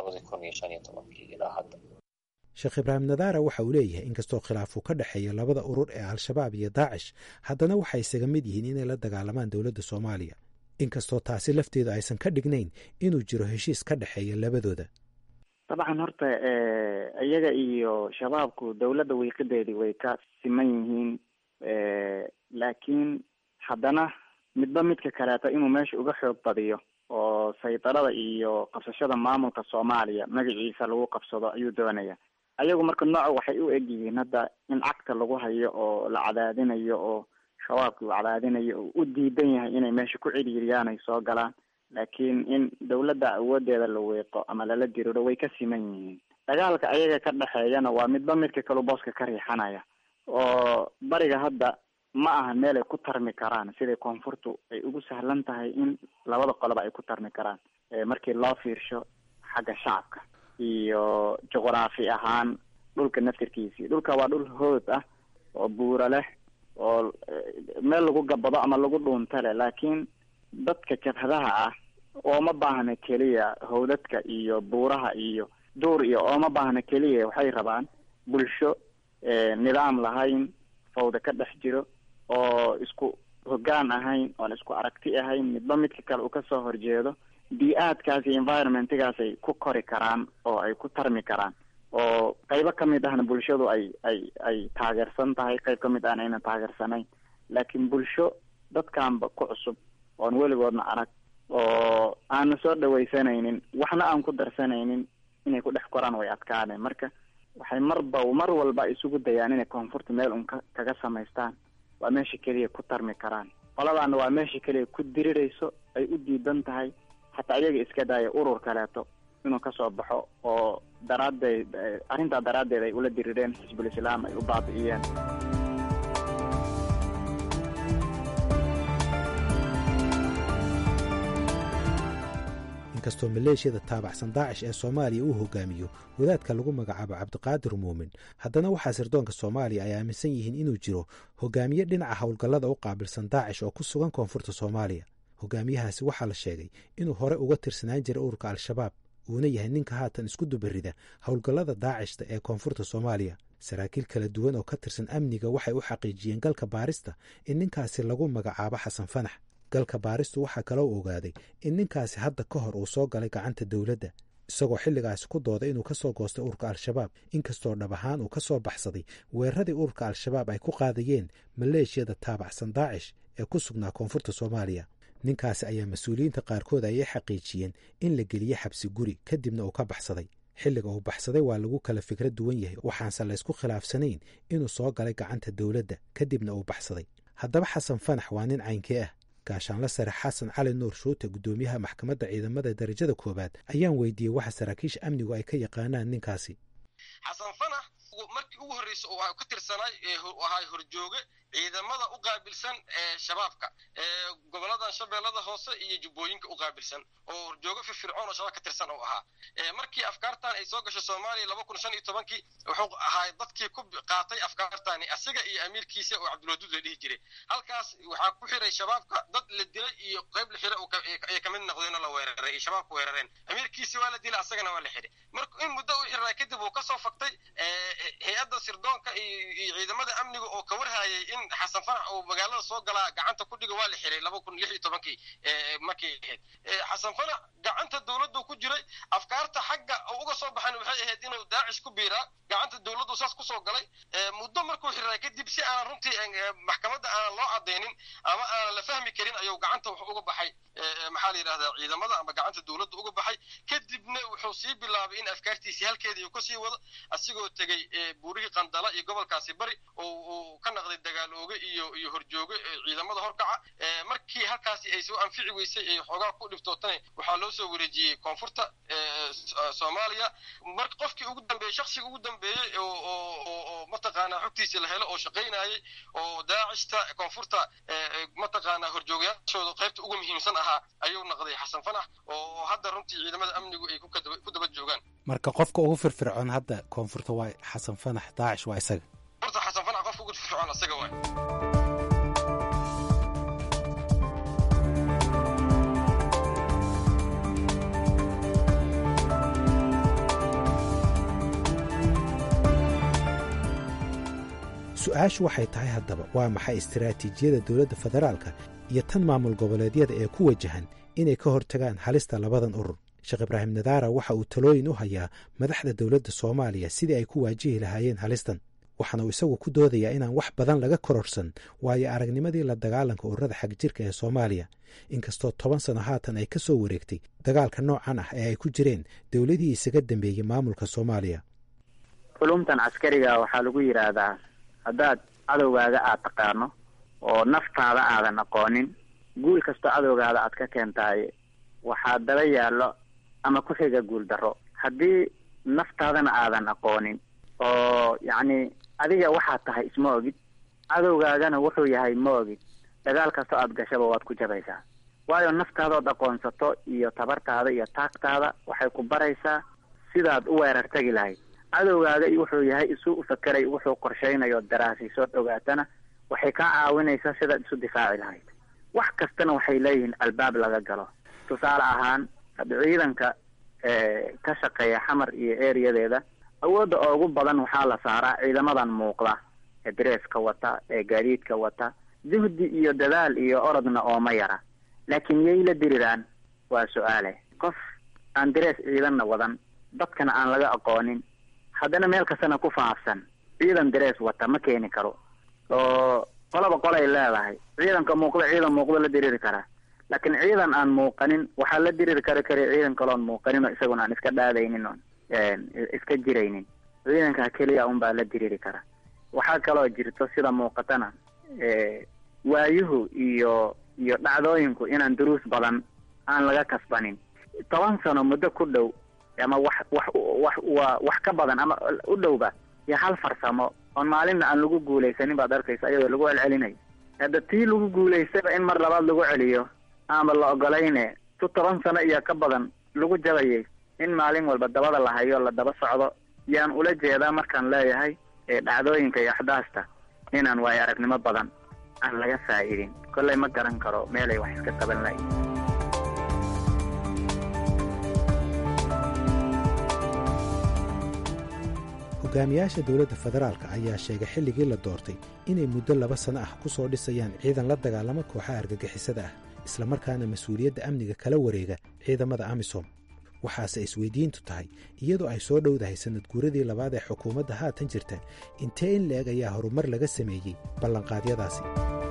2015 ilaa hadda. sheekh ibraahim nadaara waxa uu leeyahay inkastoo khilaafuu ka dhexeeya labada urur ee al-shabaab iyo daacish, haddana waxay isaga mid yihiin inay la dagaalamaan dowladda soomaaliya, inkastoo taasi lafteedu aysan ka dhignayn inuu jiro heshiis ka dhexeeya labadooda. dabcan horta iyaga iyo shabaabku dowladda wiiqideedii way ka siman yihiin, laakiin haddana midba midka kaleeto inuu meesha uga xoog badiyo oo saydarada iyo qabsashada maamulka soomaaliya magaciisa lagu qabsado ayuu doonaya. ayagu marka nooca waxay u egyihiin hadda in cagta lagu hayo oo la cadaadinayo oo shabaabki uu cadaadinayo oo u diidan yahay inay meesha ku ciriiriyaan ay soo galaan, laakiin in dowladda awoodeeda la weeqo ama lala diriro way ka siman yihiin. dagaalka ayaga ka dhexeeyana waa midba midka kalu booska ka riixanaya oo bariga hadda ma aha meel ay ku tarmi karaan siday koonfurtu ay ugu sahlan tahay in labada qoloba ay ku tarmi karaan markii loo fiirsho xagga shacabka iyo juqraafi ahaan dhulka naftirkiisii. dhulka waa dhul hood ah oo buura leh oo meel lagu gabado ama lagu dhuunta leh, laakiin dadka jabhadaha ah ooma baahna keliya howdadka iyo buuraha iyo duur iyo ooma baahna keliya, waxay rabaan bulsho nidaam lahayn, fawda ka dhex jiro oo isku hoggaan ahayn, oon isku aragti ahayn, midba midka kale uu kasoo horjeedo. bi-aadkaas iyo environmentgaas ay ku kori karaan oo ay ku tarmi karaan, oo qaybo kamid ahna bulshadu ay taageersan tahay, qayb kamid ahna aynan taageersanayn. laakiin bulsho dadkanba ku cusub oon weligoodna arag oo aanna soo dhawaysanaynin waxna aan ku darsanaynin inay ku dhex koraan way adkaaneen. marka waxay mar walba isugu dayaan inay koonfurta meel un kaga samaystaan. waa meesha keliya ku tarmi karaan. qoladaana waa meesha keliya ku dirirayso ay u diidan tahay hataa iyaga iska daaya urur kaleeto inuu kasoo baxo oo daraadeed arrintaa daraaddeed ay ula dirireen xisbul islaam ay u baabi'iyeen. inkastoo maleeshiyada taabacsan daacish ee soomaaliya uu hogaamiyo wadaadka lagu magacaabo cabdiqaadir muumin haddana waxaa sirdoonka soomaaliya ay aaminsan yihiin inuu jiro hogaamiye dhinaca howlgallada u qaabilsan daacish oo ku sugan koonfurta soomaaliya hogaamiyahaasi waxaa la sheegay inuu hore uga tirsanaan jiray ururka al-shabaab uuna yahay ninka haatan isku dubarida howlgallada daacishta ee koonfurta soomaaliya saraakiil kala duwan oo ka tirsan amniga waxay u xaqiijiyeen galka baarista in ninkaasi lagu magacaabo xasan fanax galka baaristu waxaa kaloo ogaaday in ninkaasi hadda ka hor uu soo galay gacanta dowladda isagoo xilligaasi ku dooday inuu ka soo goostay ururka al-shabaab inkastoo dhab ahaan uu ka soo baxsaday weeraradii ururka al-shabaab ay ku qaadayeen maleeshiyada taabacsan daacish ee ku sugnaa koonfurta soomaaliya ninkaasi ayaa mas-uuliyiinta qaarkood ayay xaqiijiyeen in la geliye xabsi guri kadibna uu ka baxsaday xilliga uu baxsaday waa lagu kala fikrad duwan yahay waxaanse laysku khilaafsanayn inuu soo galay gacanta dowladda kadibna uu baxsaday haddaba xasan fanax waa nin caynkee ah gaashaanla sare xasan cali nuur shuute guddoomiyaha maxkamadda ciidamada darajada koowaad ayaan weydiiyey waxa saraakiisha amnigu ay ka yaqaanaan ninkaasi xasan fanax markii ugu horreysa oo ka tirsanaay ahay horjooge ciidamada u qaabilsan shabaabka goboladan shabeellada hoose iyo jubbooyinka u qaabilsan oo horjooge firfircoon oo shabaab ka tirsan oo ahaa markii afkaartan ay soo gashay soomaaliya 2015 wuxuu ahaa dadkii ku qaatay afkaartani asiga iyo amiirkiisa oo cabdulwaduud la dhihi jiray halkaas waxaa ku xiray shabaabka dad la dilay iyo qayb la xiray ay kamid noqdeen oo la weeraray iyo shabaabku weerareen amiirkiisa waa la dilay asagana waa la xiray marka in muddo u xiray kadib uu ka soo faktay hay-adda sirdoonka iyo ciidamada amniga oo ka warhayay in xasan fanax oo magaalada soo galaa gacanta ku dhiga waa la xiray 2016 markii ahayd xasan fanax gacanta dowladdu ku jiray afkaarta xagga uga soo baxan waxay ahayd inuu daacish ku biiraa gacanta dowladdu saas ku soo galay muddo markuu xiray kadib si aan runtii maxkamadda aan loo cadeynin ama aan la fahmi karin ayuu gacanta wax uga baxay maxaa la yiraahdaa ciidamada ama gacanta dowladda uga baxay kadibna wuxuu sii bilaabay in afkaartiisii halkeedii uu ka sii wado asigoo tegay buurigii qandala iyo gobolkaasi bari oo ka naqday dagaalooge iyo horjooge ciidamada horkaca markii halkaasi ay soo anfici weysay ay xoogaa ku dhiftootana waxaa loo soo wareejiyey koonfurta soomaaliya marka qofkii ugu dambeeyey shakhsiga ugu dambeeyey oo mataqaanaa xogtiisa la helo oo shaqaynayay oo daacishta koonfurta mataqaanaa horjoogayaashooda qaybta ugu muhiimsan ahaa ayuu naqday xasan fanax oo hadda runtii ciidamada amnigu ay ku daba joogaan marka qofka ugu firfircoon hadda koonfurta waa xasan fanax daacish waa isaga horta xasan fanax qofka ugu firfircoon isaga waa su-aashu waxay tahay haddaba waa maxay istiraatiijiyada dowladda federaalka iyo tan maamul goboleedyada ee ku wajahan inay ka hortagaan halista labadan urur sheekh ibraahim nadaara waxa uu talooyin u hayaa madaxda dowladda soomaaliya sidii ay ku waajihi lahaayeen halistan waxaana uu isagu ku doodayaa inaan wax badan laga kororsan waayo aragnimadii la dagaalanka ururada xagjirka ee soomaaliya inkastoo 10 sano haatan ay ka soo wareegtay dagaalka noocan ah ee ay ku jireen dowladihii isaga dambeeyey maamulka soomaaliya culumtan caskariga waxaa lagu yidhaahdaa haddaad cadowgaaga aad taqaano oo naftaada aadan aqoonin guul kastoo cadowgaada aad ka keentahay waxaa daba yaallo ama ku xiga guul darro haddii naftaadana aadan aqoonin oo yacni adiga waxaad tahay isma ogid cadowgaagana wuxuu yahay ma ogid dagaal kastoo aad gashaba waad ku jabaysaa waayo naftaadood aqoonsato iyo tabartaada iyo taagtaada waxay ku baraysaa sidaad u weerar tagi lahayd cadowgaaga iyo wuxuu yahay isu fakeray wuxuu qorshaynayo daraasiisood ogaatana waxay kaa caawinaysaa sidaad isu difaaci lahayd wax kastana waxay leeyihiin albaab laga galo tusaale ahaan hadda ciidanka ka shaqeeya xamar iyo ereyadeeda awoodda ugu badan waxaa la saaraa ciidamadan muuqda ee dareeska wata ee gaadiidka wata juhdi iyo dadaal iyo orodna ooma yara laakiin yay la diriraan waa su-aale qof aan darees ciidanna wadan dadkana aan laga aqoonin haddana meel kastana ku faafsan ciidan darees wata ma keeni karo oo qolaba qolay leedahay ciidanka muuqda ciidan muuqdo la diriri karaa laakiin ciidan aan muuqanin waxaa la diriri kara ciidan kaloon muuqanin oo isaguna aan iska dhaadaynin oo iska jiraynin ciidanka keliya unbaa la diriri kara waxaa kaloo jirto sida muuqatana waayuhu iyo dhacdooyinku inaan duruus badan aan laga kasbanin 10 sano muddo ku dhow ama wax ka badan ama u dhowba iyo hal farsamo oo maalinna aan lagu guulaysanin baad arkaysa iyadoo lagu celcelinayo hadda tii lagu guulaystaba in mar labaad lagu celiyo ama la ogolayne 10 sano iyo ka badan lagu jabayay in maalin walba dabada la hayo la daba socdo yaan ula jeedaa markaan leeyahay dhacdooyinka iyo axdaasta inaan waayo aragnimo badan aan laga faa'iidin. kolley ma garan karo meelay wax iska qaban lahayn. hogaamiyaasha dowladda federaalka ayaa sheegay xilligii la doortay inay muddo 2 sano ah ku soo dhisayaan ciidan la dagaalama kooxaha argagixisada ah islamarkaana mas-uuliyadda amniga kala wareega ciidamada amisom. waxaase isweydiintu tahay iyadoo ay soo dhowdahay sanad guuradii 2 ee xukuumadda haatan jirta intee in la-eg ayaa horumar laga sameeyey ballanqaadyadaasi.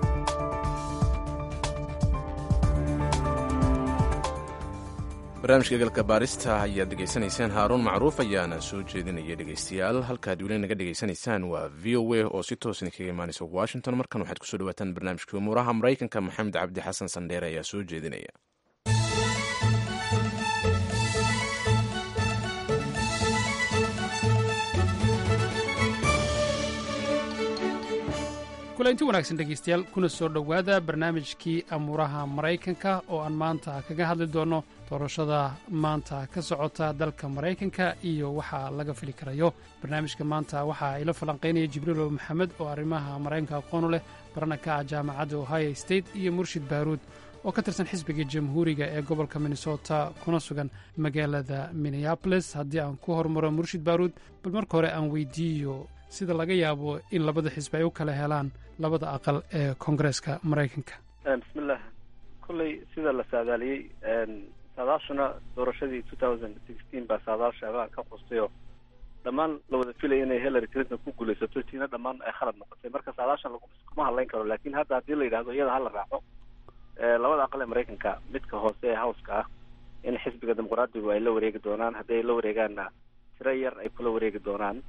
barnaamijka galka baarista ayaad dhegaysanaysaan. haaruun macruuf ayaana soo jeedinaya dhegaystayaal. halkaad weli naga dhegaysanaysaan waa v o a oo si toosan kaga imaanaysa washington. markan waxaad kusoo dhawaataan barnaamijka umuuraha maraykanka. maxamed cabdi xasan sandheere ayaa soo jeedinaya. kulanti wanaagsan dhegaystayaal, kuna soo dhowaada barnaamijkii amuuraha maraykanka oo aan maanta kaga hadli doonno doorashada maanta ka socota dalka maraykanka iyo waxa laga fili karayo. barnaamijka maanta waxaa ila falanqaynaya jibriil maxamed oo arrimaha maraykanka aqoonu leh, barana ka ah jaamacadda ohio state, iyo murshid baaruud oo ka tirsan xisbiga jamhuuriga ee gobolka minnesota kuna sugan magaalada minneapolis. haddii aan ku hormaro murshid baaruud, bal marka hore aan weydiiyo sida laga yaabo in labada xisbi ay u kala helaan labada aqal ee koongareeska maraykanka. bismillah, kolley sida la saadaaliyey saadaashana doorashadii 2016 baa saadaasha ka qustayo dhammaan la wada filaya inay Hillary Clinton ku guulaysato, tiina dhammaan ay khalad noqotay. marka saadaashan laguma hadlayn karo, laakiin hadda haddii la yidhaahdo iyada hala raaco labada aqal ee maraykanka midka hoose ee howska ah in xisbiga dimuqraadigu ay la wareegi doonaan, haddii ay la wareegaanna tiro yar ay kula wareegi doonaan.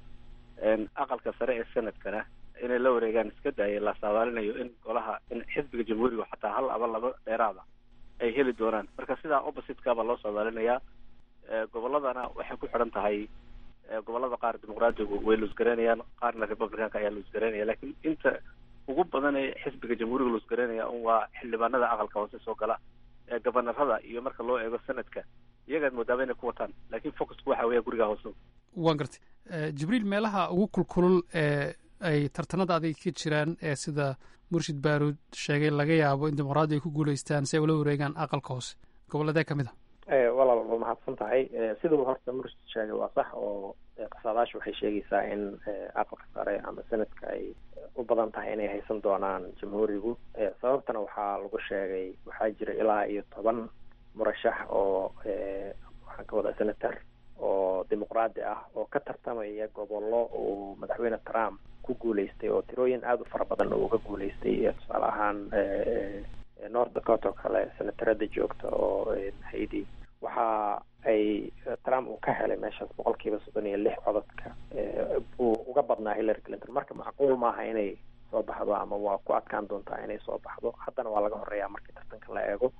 aqalka sare ee sanadkana inay la wareegaan iska daaya la saadaalinayo in golaha in xisbiga jamhuuriga xataa hal ama laba dheeraada ay heli doonaan. marka sidaa opposite-kaabaa loo saadaalinayaa. gobolladana waxay ku xidhan tahay gobollada qaar dimuqraadigu way luusgaraynayaan, qaarna republicanka ayaa luusgaraynaya, laakiin inta ugu badan ee xisbiga jamhuuriga luusgaraynaya un waa xildhibaanada aqalka hoose soo gala ee gabanarada, iyo marka loo eego sanadka iyagaad moodaaba inay ku wataan, laakiin focusku waxa weeya guriga hoose. waan gartay. jibriil, meelaha ugu kulkulul ee ay tartanada adag ka jiraan ee sida murshid baaruud sheegay laga yaabo in dimuqraadi ay ku guulaystaan si ay ula wareegaan aqalka hoose, gobolladee ka mid a? walaal waa mahadsan tahay. siduu horta murshid sheegay waa sax, oo qasaadaasha waxay sheegaysaa in aqalka sare ama sanadka ay u badan tahay inay haysan doonaan jamhuurigu. sababtana waxaa lagu sheegay waxaa jira ilaa iyo 10 murashax oo waxaan ka wadaa senator oo dimuqraadi ah oo ka tartamaya gobollo uu madaxweyne Trump ku guulaystay oo tirooyin aada u fara badan oo uga guulaystay. tusaale ahaan North Dakota oo kale senatorada joogta oo Heidi waxa ay Trump uu ka helay meeshaas 36% codadka uu uga badnaa Hillary Clinton. marka macquul maaha inay soo baxdo ama waa ku adkaan doontaa inay soo baxdo. haddana waa laga horeeyaa markii tartanka la eego.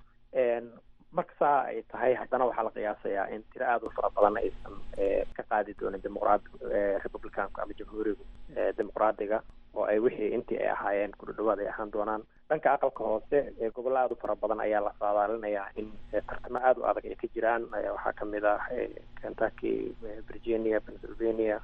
marka saa ay tahay haddana waxaa la qiyaasayaa in tiro aada u fara badan aysan ka qaadi doonin republicanku ama jamhuurigu dimuqraadiga, oo ay wixii intii ay ahaayeen ku dhawaad ay ahaan doonaan. dhanka aqalka hoose gobollo aada u fara badan ayaa la saadaalinayaa in tartamo aada u adag ay ka jiraan. waxaa kamid ah Kentucky, Virginia, Pennsylvania,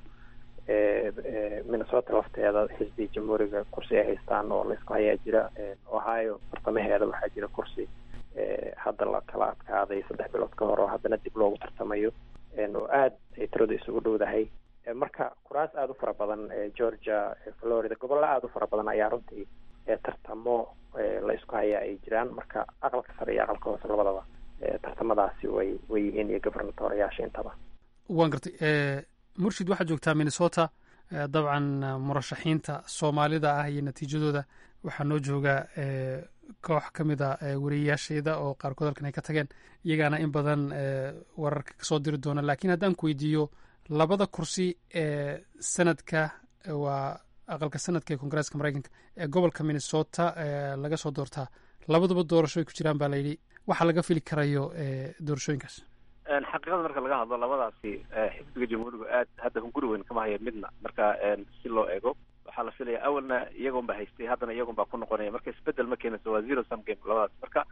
Minnesota lafteeda xisbi jamhuuriga kursi ay haystaan oo la isku hayaa jira. Ohio tartamaheeda waxaa jira kursi hadda la kala adkaaday 3 bilood ka hor oo haddana dib loogu tartamayo oo aada ay tiradu isugu dhowdahay. marka kuraas aada u fara badan Georgia, Florida, gobollo aada u fara badan ayaa runtii tartamo la isku hayaa ay jiraan. marka aqalka sare iyo aqalka hoose labadaba tartamadaasi way yihiin iyo gobernatoriyaasha intaba. waan gartay. murshid, waxaad joogtaa Minnesota. dabcan murashaxiinta soomaalida ah iyo natiijadooda waxaa noo jooga koox ka mid a wariyayaashayda oo qaarkood halkan ay ka tageen, iyagaana in badan wararka kasoo diri doona. laakiin haddaan ku weydiiyo labada kursi ee sanadka, waa aqalka sanadka ee koongareeska maraykanka ee gobolka Minnesota laga soo doortaa, labaduba doorasho ay ku jiraan baa layidhi. waxaa laga fili karayo doorashooyinkaas? xaqiiqada marka laga hadlo labadaasi xisbiga jamhuuriga aad hadda hunguri weyn kama haya midna. marka si loo eego waxaa la filaya awalna iyagoon baa haystay, haddana iyagoon baa ku noqonaya. marka isbedel ma keenayso, waa zero sum game labadaas. marka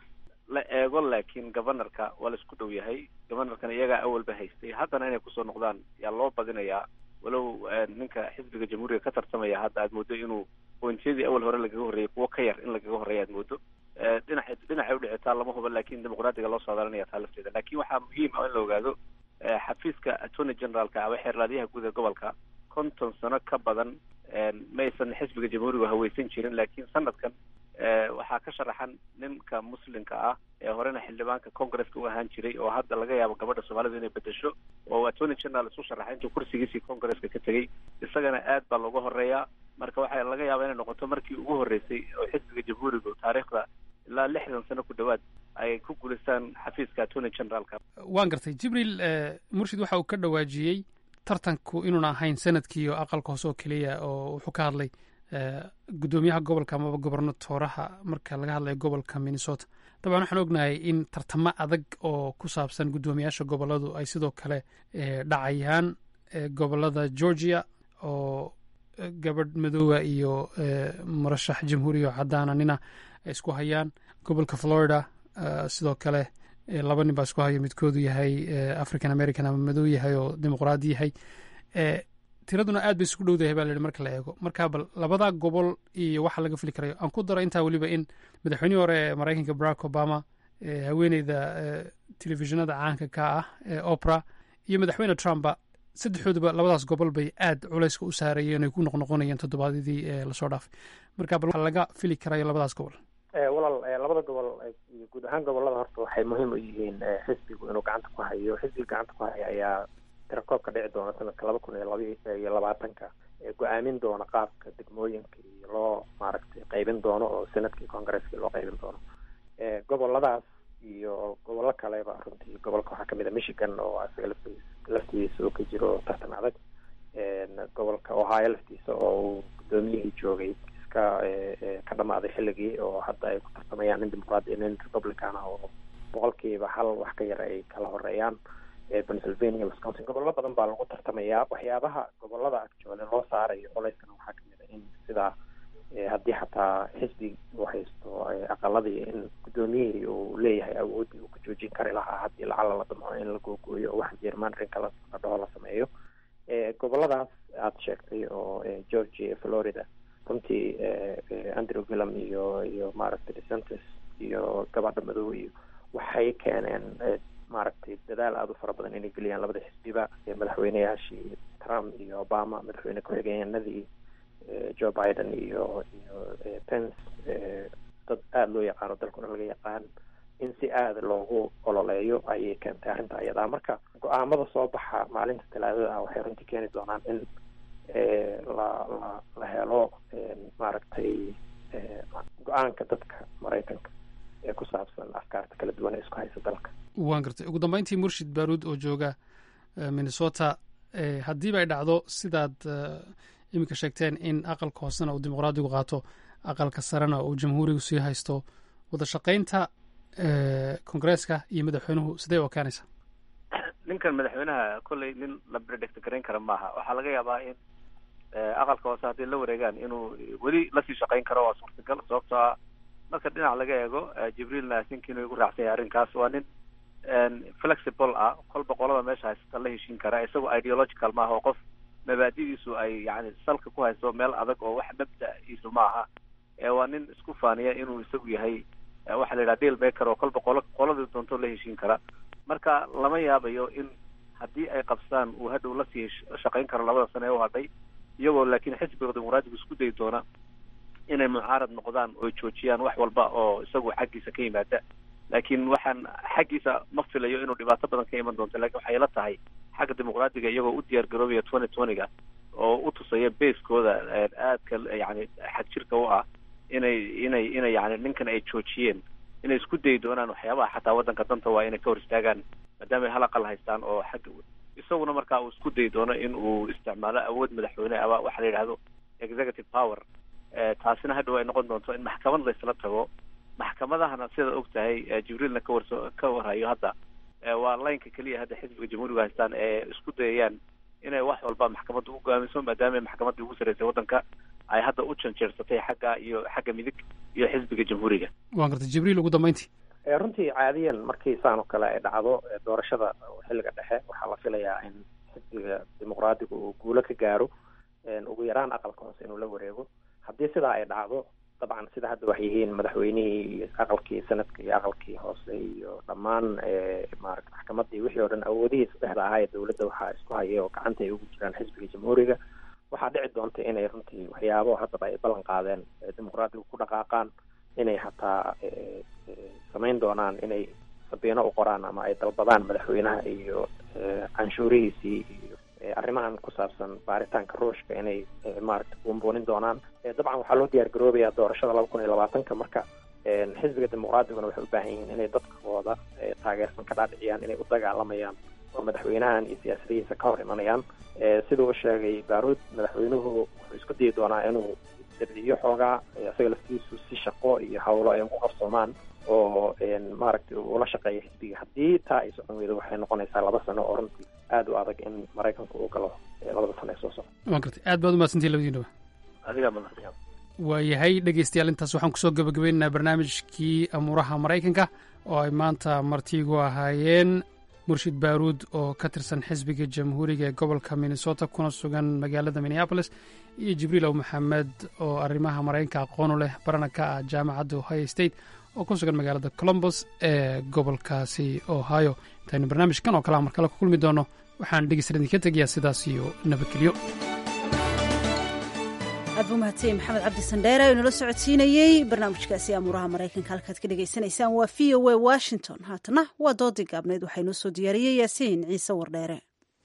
la eego laakiin governorka waa la isku dhow yahay, governorkana iyagaa awalba haystay, haddana inay kusoo noqdaan yaa loo badinayaa. walow ninka xisbiga jamhuuriga ka tartamaya hadda aad moodo inuu pointyadii awal hore lagaga horreeyay kuwo ka yar in lagaga horreeya aad moodo. dhinacay udhicitaa lama huba, laakiin dimuqraadiga loo saadaalinaya taa lafteeda. laakiin waxaa muhiim ah in la ogaado xafiiska attorney generalka ama xeerlaadiyaha guud ee gobolka 50 sano ka badan maysan xisbiga jamhuuriga haweysan jirin, laakiin sanadkan waxaa ka sharaxan ninka muslimka ah ee horena xildhibaanka congresska u ahaan jiray, oo hadda laga yaabo gabadha soomaalida inay bedesho, oo attorney general isu sharaxay intuu kursigiisii congresska ka tegey. isagana aad baa looga horeeyaa, marka waxaa laga yaabaa inay noqoto markii ugu horreysay oo xisbiga jamhuuriga taariikhda ilaa 60 sano ku dhawaad ay ku guulaystaan xafiiska attorney generalka. waan gartay jibriil. murshid waxa uu ka dhawaajiyey tartanku inuuna ahayn sanadkii oo aqalka hoose oo keliya, oo wuxuu ka hadlay guddoomiyaha gobolka amaba gobernatooraha marka laga hadlayo gobolka Minnesota. dabcan waxaan ognahay in tartamo adag oo ku saabsan guddoomiyaasha goboladu ay sidoo kale dhacayaan. gobolada Georgia oo gabadh madoowa iyo murashax jamhuuri oo caddaana nina ay isku hayaan. gobolka Florida sidoo kale laba nin baa isku haya, midkoodu yahay African American ama madow yahay oo dimuqraadi yahay. tiraduna aad bay isugu dhowdahay baa la yidhi marka la eego. marka bal labadaa gobol iyo waxa laga fili karayo aan ku daro intaa weliba in madaxweynihii hore ee Maraykanka Barack Obama, haweeneyda telefishinada caanka ka ah Oprah iyo madaxweyne Trump saddexdooduba labadaas gobol bay aad culayska u saarayeen ay ku noqnoqonayeen toddobaadyadii lasoo dhaafay. marka bal waxa laga fili karayo labadaas gobol. walaal labada gobol guud ahaan gobolada horta waxay muhiim u yihiin xisbigu inuu gacanta ku hayo. xisbiga gacanta ku haya ayaa tirakoobka dhici doona sanadka 2020 go-aamin doona qaabka degmooyinkii loo maaragtay qaybin doono oo sanadkii congresskii loo qaybin doono. goboladaas iyo gobollo kaleba runtii gobolka waxaa kamid a Michigan oo asaga laftiisa oo ka jiro tartan adag. gobolka Ohio laftiisa oo gudoomiyihii joogay ka dhamaaday xilligii oo hadda ay ku tartamayaan nin dimuqraadi iyo nin republican ah oo boqolkiiba hal wax ka yar ay kala horeeyaan. Pennsylvania, Wisconsin, gobollo badan baa lagu tartamayaa. waxyaabaha gobolada actually loo saarayo culayskana waxaa kamid a in sidaa haddii xataa xisbi uu haysto aqaladii in gudoomiyihii uu leeyahay awoodii uu ka joojin kari lahaa haddii lacala la damco in la googooyo oo wax jermanrinka la dhaho la sameeyo. goboladaas aad sheegtay oo Georgia iyo Florida runtii Andrew Gillum iyo maaragtay DeSantis iyo gabadha madow iyo waxay keeneen maaragtay dadaal aad u fara badan inay geliyaan labada xisbiba. madaxweyneyaashii Trump iyo Obama, madaxweyne ku-xigeenadii Joe Biden iyo Pence, dad aada loo yaqaano dalkuna laga yaqaan in si aada loogu ololeeyo ayay keentay arrinta ayadaa. marka go-aamada soo baxa maalinta talaadada ah waxay runtii keeni doonaan in la helo maaragtay go-aanka dadka Maraykanka ee ku saabsan afkaarta kala duwan ee isku haysa dalka. waan gartay. ugu dambeyntii Murshid Baaruud oo jooga Minnesota, haddiiba ay dhacdo sidaad iminka sheegteen in aqalka hoosena uu dimuqraadigu qaato, aqalka sarena uu jamhuurigu sii haysto, wada shaqaynta kongresska iyo madaxweynuhu sidee u ekaanaysa? ninkan madaxweynaha kolley nin la predict garayn kara maaha. waxaa laga yaabaa in aqalka hoose haddii la wareegaan inuu weli lasii shaqayn karo, waa suurtagal. sababtoo ah marka dhinac laga eego jibriilna asinkiinu igu raacsanya arrinkaas. waa nin flexible ah, kolba qolada meesha haysata la heshiin kara. isagoo ideological maaha oo qof mabaadidiisu ay yani salka ku hayso meel adag oo wax mabda-iisu maaha. waa nin isku faaniya inuu isagu yahay waxa la yidhaha deal maker oo kolba qoladii doonto la heshiin kara. marka lama yaabayo in haddii ay qabsaan uu hadhow lasii shaqayn karo labada sano ee u hadhay, iyagoo laakiin xisbiga dimuqraadigu isku dayi doona inay mucaarad noqdaan oo joojiyaan wax walba oo isagu xaggiisa ka yimaada. laakiin waxaan xaggiisa ma filayo inuu dhibaato badan ka iman doonto. laakiin waxay la tahay xagga dimuqraadiga iyagoo u diyaar garoobaya 2020ga oo u tusaya basekooda aadka yani xag jirka u ah inay yani ninkan ay joojiyeen, inay isku dayi doonaan waxyaabaha xataa waddanka danta waa inay ka hor istaagaan maadaama ay hal aqal haystaan. oo xagga isaguna markaa uu isku dayi doono in uu isticmaalo awood madaxweyne ama waxa la yidhahdo executive power. taasina hadhow ay noqon doonto in maxkamad laysla tago. maxkamadahana sidaad og tahay jibriilna ka warhayo hadda waa laynka keliya hadda xisbiga jamhuuriga haystaan ee isku dayayaan inay wax walba maxkamadda u go'aamiso maadaama maxkamaddii ugu sarreysay waddanka ay hadda u janjeersatay xagga midig iyo xisbiga jamhuuriga. waan gartay jibriil. ugu dambeyntii runtii caadiyan markii saan oo kale ay dhacdo doorashada xilliga dhexe waxaa la filayaa in xisbiga dimuqraadiga uu guulo ka gaaro ugu yaraan aqalka hoose inuu la wareego. haddii sidaa ay dhacdo dabcan sida hadda waxay yihiin madaxweynihii aqalkii sanadka iyo aqalkii hoose iyo dhammaan maaragta maxkamadii wixii oo dhan awoodihii saddexda ahaa ee dowladda waxaa isku hayay oo gacanta ay ugu jiraan xisbiga jamhuuriga. waxaa dhici doonta inay runtii waxyaabo haddaba ay ballan qaadeen dimuqraadiga ku dhaqaaqaan, inay hataa samayn doonaan inay sabiino u qoraan ama ay dalbadaan madaxweynaha iyo canshuurihiisii iyo arrimahan ku saabsan baaritaanka ruushka inay maaragta buunbuunin doonaan. dabcan waxaa loo diyaar garoobayaa doorashada 2020 marka xisbiga dimuqraadiguna waxay u baahan yihiin inay dadkooda taageersan ka dhaadhiciyaan inay u dagaalamayaan oo madaxweynahan iyo siyaasadihiisa ka hor imanayaan. siduu u sheegay Baruud, madaxweynuhu wuxuu isku dayi doonaa inuu dabciyo xoogaa isaga laftiisu si shaqo iyo hawlo ay ku qabsoomaan oo maaragtay ula shaqeeya xisbiga. haddii taa ay socon weydo waxay noqonaysaa 2 sano oo runtii aad u adag in maraykanku uu galo 2 sano ee soo socda. waan gartay, aad baad umahadsantihin labadiinaba. adigaa madaxdiyaa waayahay dhegaystayaal, intaas waxaan kusoo gabagabaynaynaa barnaamijkii amuuraha maraykanka oo ay maanta martiigu ahaayeen murshid baaruud oo ka tirsan xisbiga jamhuuriga ee gobolka minnesota kuna sugan magaalada minneapolis, iyo jibriil ow maxamed oo arrimaha maraykanka aqoon u leh barana ka ah jaamacadda ohio state oo ku sugan magaalada columbus ee gobolkaasi ohio. intaynu barnaamijkan oo kale mar kale ku kulmi doono waxaan dhegeysta idinka tegayaa sidaas iyo nabadgelyo. aad buu mahadsanyahay maxamed cabdi sandheere oo inala socodsiinayey barnaamijkaasi amuuraha maraykanka. halkaad ka dhegaysanaysaan waa v o a washington. haatana waa doodii gaabneyd waxaa inoo soo diyaariyey yaasiin ciise wardheere.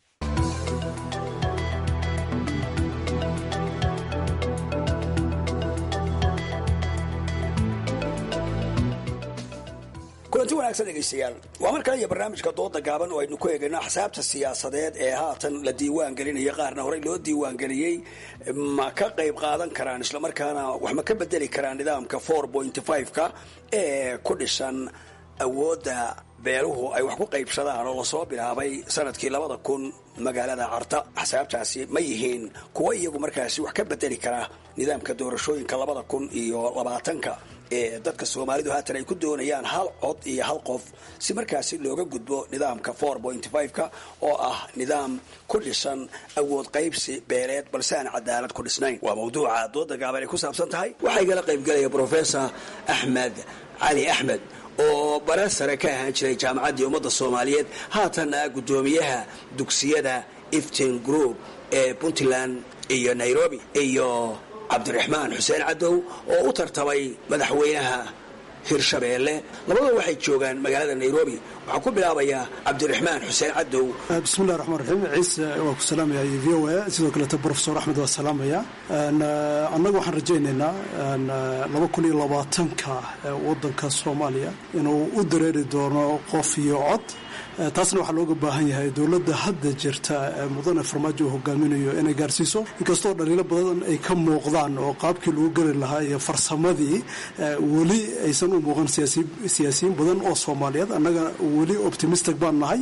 kulanti wanaagsan dhegaystayaal, waa mar kale iyo barnaamijka dooda gaaban oo aynu ku eegayno axsaabta siyaasadeed ee haatan la diiwaan gelinaya, qaarna horey loo diiwaan geliyey, ma ka qayb qaadan karaan islamarkaana wax ma ka bedeli karaan nidaamka 4.5ka ee ku dhisan awoodda beeluhu ay wax ku qaybsadaan oo lasoo bilaabay sanadkii 2000 magaalada Carta. axsaabtaasi ma yihiin kuwa iyagu markaasi wax ka bedeli kara nidaamka doorashooyinka 2020 ee dadka Soomaalidu haatan ay ku doonayaan hal cod iyo hal qof si markaasi looga gudbo nidaamka 4.5ka oo ah nidaam ku dhisan awood qaybsi beeleed balse aan cadaalad ku dhisnayn. waa mawduuca dooda gaaban ay ku saabsan tahay. waxaa igala qaybgalaya Professor Axmed Cali Axmed oo bara sare ka ahaan jiray jaamacaddii ummadda Soomaaliyeed, haatana gudoomiyaha dugsiyada Iftiin Group ee Puntland iyo Nairobi, iyo cabdiraxmaan xuseen cadow oo u tartamay madaxweynaha hirshabeelle. labadooda waxay joogaan magaalada Nairobi. waxaan ku bilaabayaa cabdiraxmaan xuseen cadow. bismillahi raxmaan raxiim. ciise waa ku salaamaya v o a, sidoo kaleeto professor axmed waa salaamaya. annaga waxaan rajaynaynaa 2020ka waddanka Soomaaliya inuu u dareeri doono qof iyo cod. taasna waxaa looga baahan yahay dowladda hadda jirta mudane farmaajo uu hogaaminayo inay gaarsiiso, inkastoo dhaliilo badan ay ka muuqdaan oo qaabkii lagu geli lahaa iyo farsamadii weli aysan u muuqan siyaasiyiin badan oo Soomaaliyeed. annaga weli optimistic baan nahay.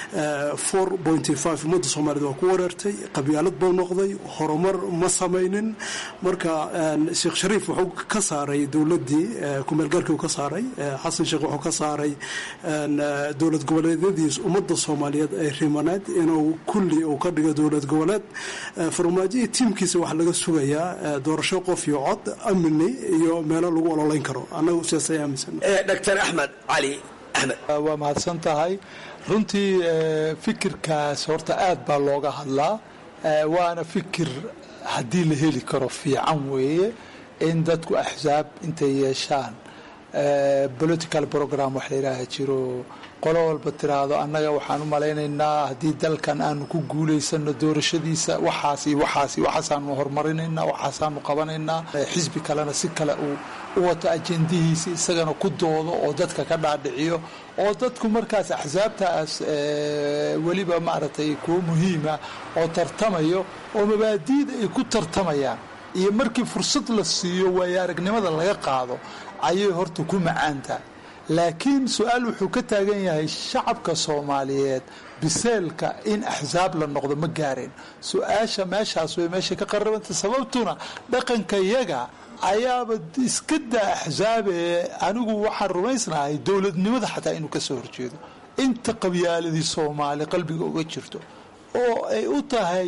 4.5 ummadda Soomaaliyeed waa ku wareertay, qabyaalad buu noqday, horumar ma samaynin. marka Sheekh Shariif wuxuu ka saaray dowladdii kumeelgaarkii uu ka saaray, xasan sheekh wuxuu ka saaray dowlad goboleedyadii ummadda Soomaaliyeed ay rimaneed inuu kulli uu ka dhigo dowlad goboleed. farmaajo tiimkiisa waxaa laga sugayaa doorasho qof iyo cod, amni iyo meelo lagu ololeyn karo. annagu sidaas ayaan aaminsan. Dr. Axmed Cali Axmed, waa mahadsan tahay. runtii fikirkaas horta aad baa looga hadlaa, waana fikir haddii la heli karo fiican weeye in dadku axsaab intay yeeshaan political program wax la yidhaaha jiro, qolo walba tiraahdo annaga waxaan u malaynaynaa haddii dalkan aanu ku guulaysano doorashadiisa waxaasaanu horumarinaynaa, waxaasaanu qabanaynaa. xisbi kalena si kale uu u wato ajendihiisa isagana ku doodo oo dadka ka dhaadhiciyo oo dadku markaas axsaabtaas weliba maaragtay kuwo muhiima oo tartamayo oo mabaadiida ay ku tartamayaan iyo markii fursad la siiyo waayo aragnimada laga qaado ayay horta ku macaantaa. laakiin su-aal wuxuu ka taagan yahay shacabka soomaaliyeed biseelka in axsaab la noqdo ma gaareen. su-aasha meeshaas way meesha ka qarabanta, sababtuna dhaqanka yaga ayaaba iska daa axsaabe. anigu waxaan rumaysnahay dowladnimada xataa inuu kasoo horjeedo inta qabyaaladii soomaali qalbiga uga jirto oo ay u tahay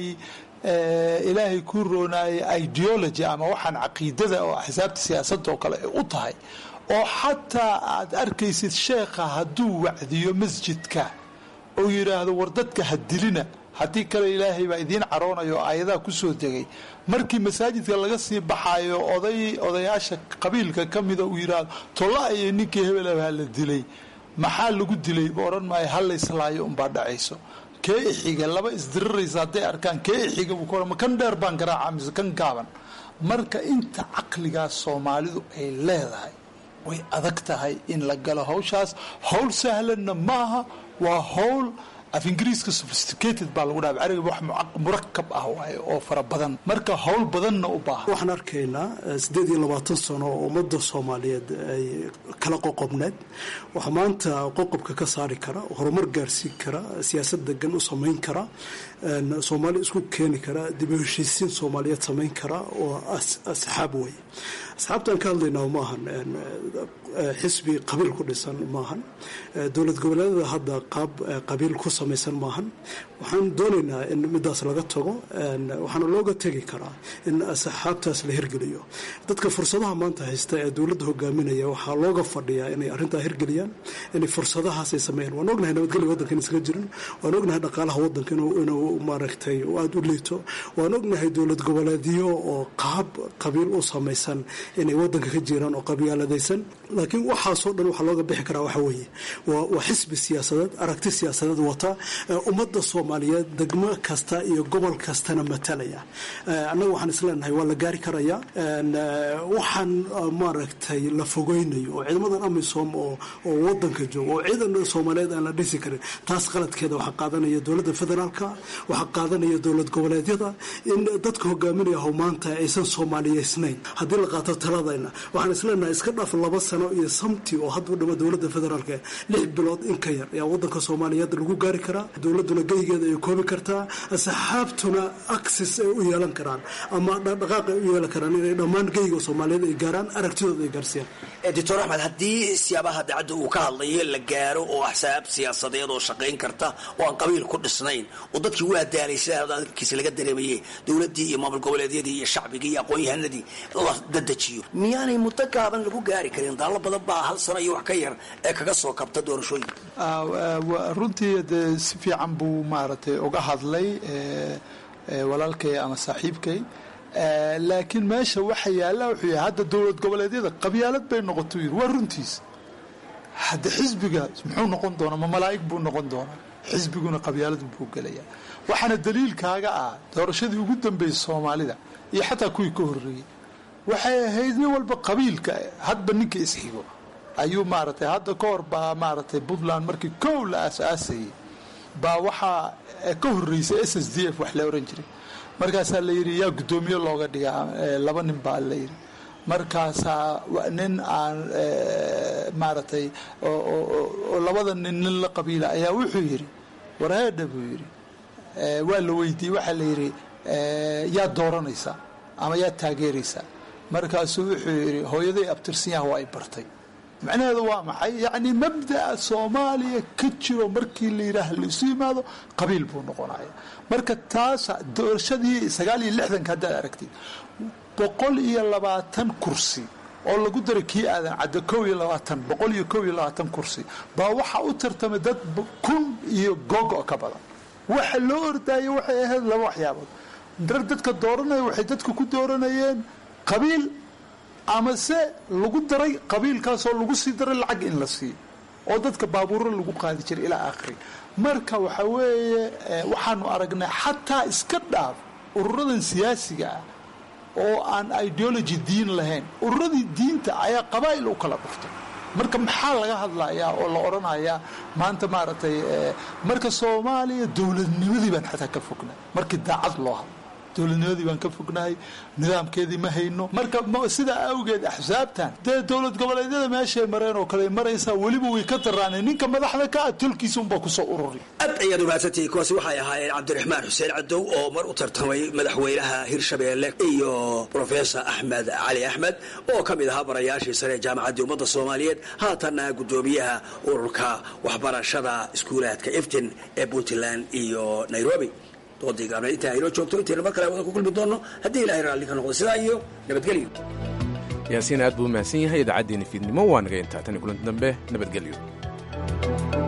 ilaahay ku roonaaye ideology ama waxaan caqiidada oo axsaabta siyaasadda oo kale ay u tahay, oo xataa aad arkaysid sheekha hadduu wacdiyo masjidka oo yidhaahdo war dadka ha dilina haddii kale ilaahay baa idiin caroonayo aayadaha ku soo degay, markii masaajidka laga sii baxaayo odayaasha qabiilka ka mida uu yidhaahdo tolla iyo ninkii hebelabaa la dilay, maxaa lagu dilay ba odhan maayo hal layslaayo unbaa dhacayso. kee ixiga laba isdiriraysa hadday arkaan kee ixiga buu ka ma kan dheer baan garaaca mise kan gaaban. marka inta caqligaas soomaalidu ay leedahay way adag tahay in la galo hawshaas. hawl sahlanna maaha, waa hawl af ingiriiska sophisticated baa lagu dhaha carabiga wax murakab ah waaye oo fara badan, marka hawl badanna u baahan. waxaan arkaynaa 28 sano oo ummadda soomaaliyeed ay kala qoqobneed. waxaa maanta qoqobka ka saari kara, horumar gaarsiin kara, siyaasad degan u samayn kara, soomaali isku keeni kara, dib u heshiisiin soomaaliyeed samayn kara oo asxaab wey. asxaabtaan ka hadlaynaa maahan xisbi qabiil ku dhisan maahan, dowlad goboleedada hadda qaab qabiil ku samaysan maahan. waxaan doonaynaa in midaas laga tago, waxaana looga tegi karaa in asxaabtaas la hirgeliyo. dadka fursadaha maanta haysta ee dowladda hogaaminaya waxaa looga fadhiyaa inay arrintaa hirgeliyaan, inay fursadahaasay sameeyaan. waan ognahay nabadgelya waddanka in iskaga jirin, waan ognahay dhaqaalaha waddanka inuu maaragtay aada u liito, waan ognahay dowlad goboleedyo oo qaab qabiil u samaysan inay waddanka ka jiraan oo qabyaaladaysan. laakiin waxaasoo dhan waxaa looga bixi karaa waxa weeye waa xisbi siyaasadeed, aragti siyaasadeed wata, ummadda soomaaliyeed degmo kasta iyo gobol kastana matalaya. annaga waxaan isleenahay waa la gaari karaya. waxaan maaragtay la fogeynayo oo ciidamadan amisom oo waddanka jooga oo ciidan soomaaliyeed aan la dhisi karin, taas qaladkeeda waxaa qaadanaya dowladda federaalka, waxaa qaadanaya dowlad goboleedyada. in dadka hogaaminaya maanta aysan soomaaliyeysnayn haddii la qaato taladayna, waxaan isleenahay iska dhaaf 2 sano iyo samti oo hadda u dhama dowladda federaalka 6 bilood in ka yar ayaa waddanka soomaaliyeed lagu gaari karaa. dowladduna geygeeda ay koobi kartaa, asxaabtuna access ay u yeelan karaan ama dhaqdhaqaaq ay u yeelan karaan inay dhammaan geyga soomaaliyeed ay gaaraan, aragtidooda ay gaarsiiyaan. doctor axmed, haddii siyaabaha dacadda uu ka hadlayo la gaaro oo axsaab siyaasadeed oo shaqayn karta oo aan qabiil ku dhisnayn oo dadkii waa daalay sida hadalkiisa laga dareemayey dowladdii iyo maamul goboleedyadii iyo shacbigii iyo aqoon-yahanadii la dadejiyo, miyaanay muddo gaaban lagu gaari karin? daallo badan baa 1 sano iyo wax ka yar ee kaga soo kabta doorashooyinka. runtii dee si fiican buu maaragtay uga hadlay walaalkay ama saaxiibkay, laakiin meesha waxa yaalla wuxuu yahay hadda dowlad goboleedyada qabyaalad bay noqoto yiri, waa runtiis. hadda xisbiga muxuu noqon doonaa? ma malaa'ig buu noqon doonaa? xisbiguna qabyaalad buu gelayaa. waxaana daliilkaaga ah doorashadii ugu dambeysay soomaalida iyo xataa kuwii ka horreeyey waxay ahayd nin walba qabiilka hadba ninka isxigo ayuu maaragtay. hadda ka hor baa maaragtay puntland markii kow la aasaasayay baa waxaa ka horreysay SSDF wax la oran jiray. markaasaa la yidhi yaa guddoomiye looga dhigaa 2 nin baa la yidhi. markaasaa nin aan maaragtay oo 2 nin la qabiila ayaa wuxuu yidhi wareedha buu yidhi, waa la weydiiyey, waxaa la yidhi yaa dooranaysaa ama yaa taageeraysaa? markaasuu wuxuu yidhi hooyaday abtirsanyaha waa ay bartay. macnaheedu waa maxay? yacni mabda'a soomaaliya ka jiro markii la yidhaah laisu yimaado qabiil buu noqonaya. marka taasa doorashadii 69 haddaad aragtid 120 kursi oo lagu daray kii aadan cadda 121 kursi baa waxaa u tartamay dad 1000 iyo googo ka badan. waxa loo ordaayo waxay ahayd 2 waxyaabood. dadka dooranaya waxay dadku ku dooranayeen qabiil ama se lagu daray qabiilkaasoo lagu sii daray lacag in la siiyo oo dadka baabuuro lagu qaadi jiray ilaa aakhiri. marka waxa weeye waxaanu aragnay xataa iska dhaaf ururadan siyaasiga ah oo aan ideology diin lahayn, ururadii diinta ayaa qabaa'il u kala dhuftay. marka maxaa laga hadlayaa oo la odhanayaa maanta maaragtay marka soomaaliya dowladnimadii baan xataa ka fognay markii daacad loo hadlo. dowladnimadii baan ka fognahay nidaamkeedii ma hayno marka sidaa awgeed axsaabtan dee dowlad goboleedyada meeshay mareen oo kale maraysaa weliba way ka daraaneen ninka madaxda ka ah tolkiisa unbaa kusoo ururi aad ayaad umahadsantihiin kuwaasi waxay ahaayeen cabdiraxmaan xuseen cadow oo mar u tartamay madaxweynaha hirshabeelle iyo professor axmed cali axmed oo ka mid ahaa barayaashii sare ee jaamacaddii ummadda soomaaliyeed haatanna guddoomiyaha ururka waxbarashada iskuulaadka iftin ee puntland iyo nairobi doodii gaabneed intaa aynoo joogto intaynu mar kale wada ku kulmi doonno haddii ilaahay raalli ka noqdo sidaa iyo nabadgelyo yaasiin aad buu u mahadsan yahay idaacaddeenna fiidnimo waa naga intaa tan iyo kulanti dambe nabadgelyo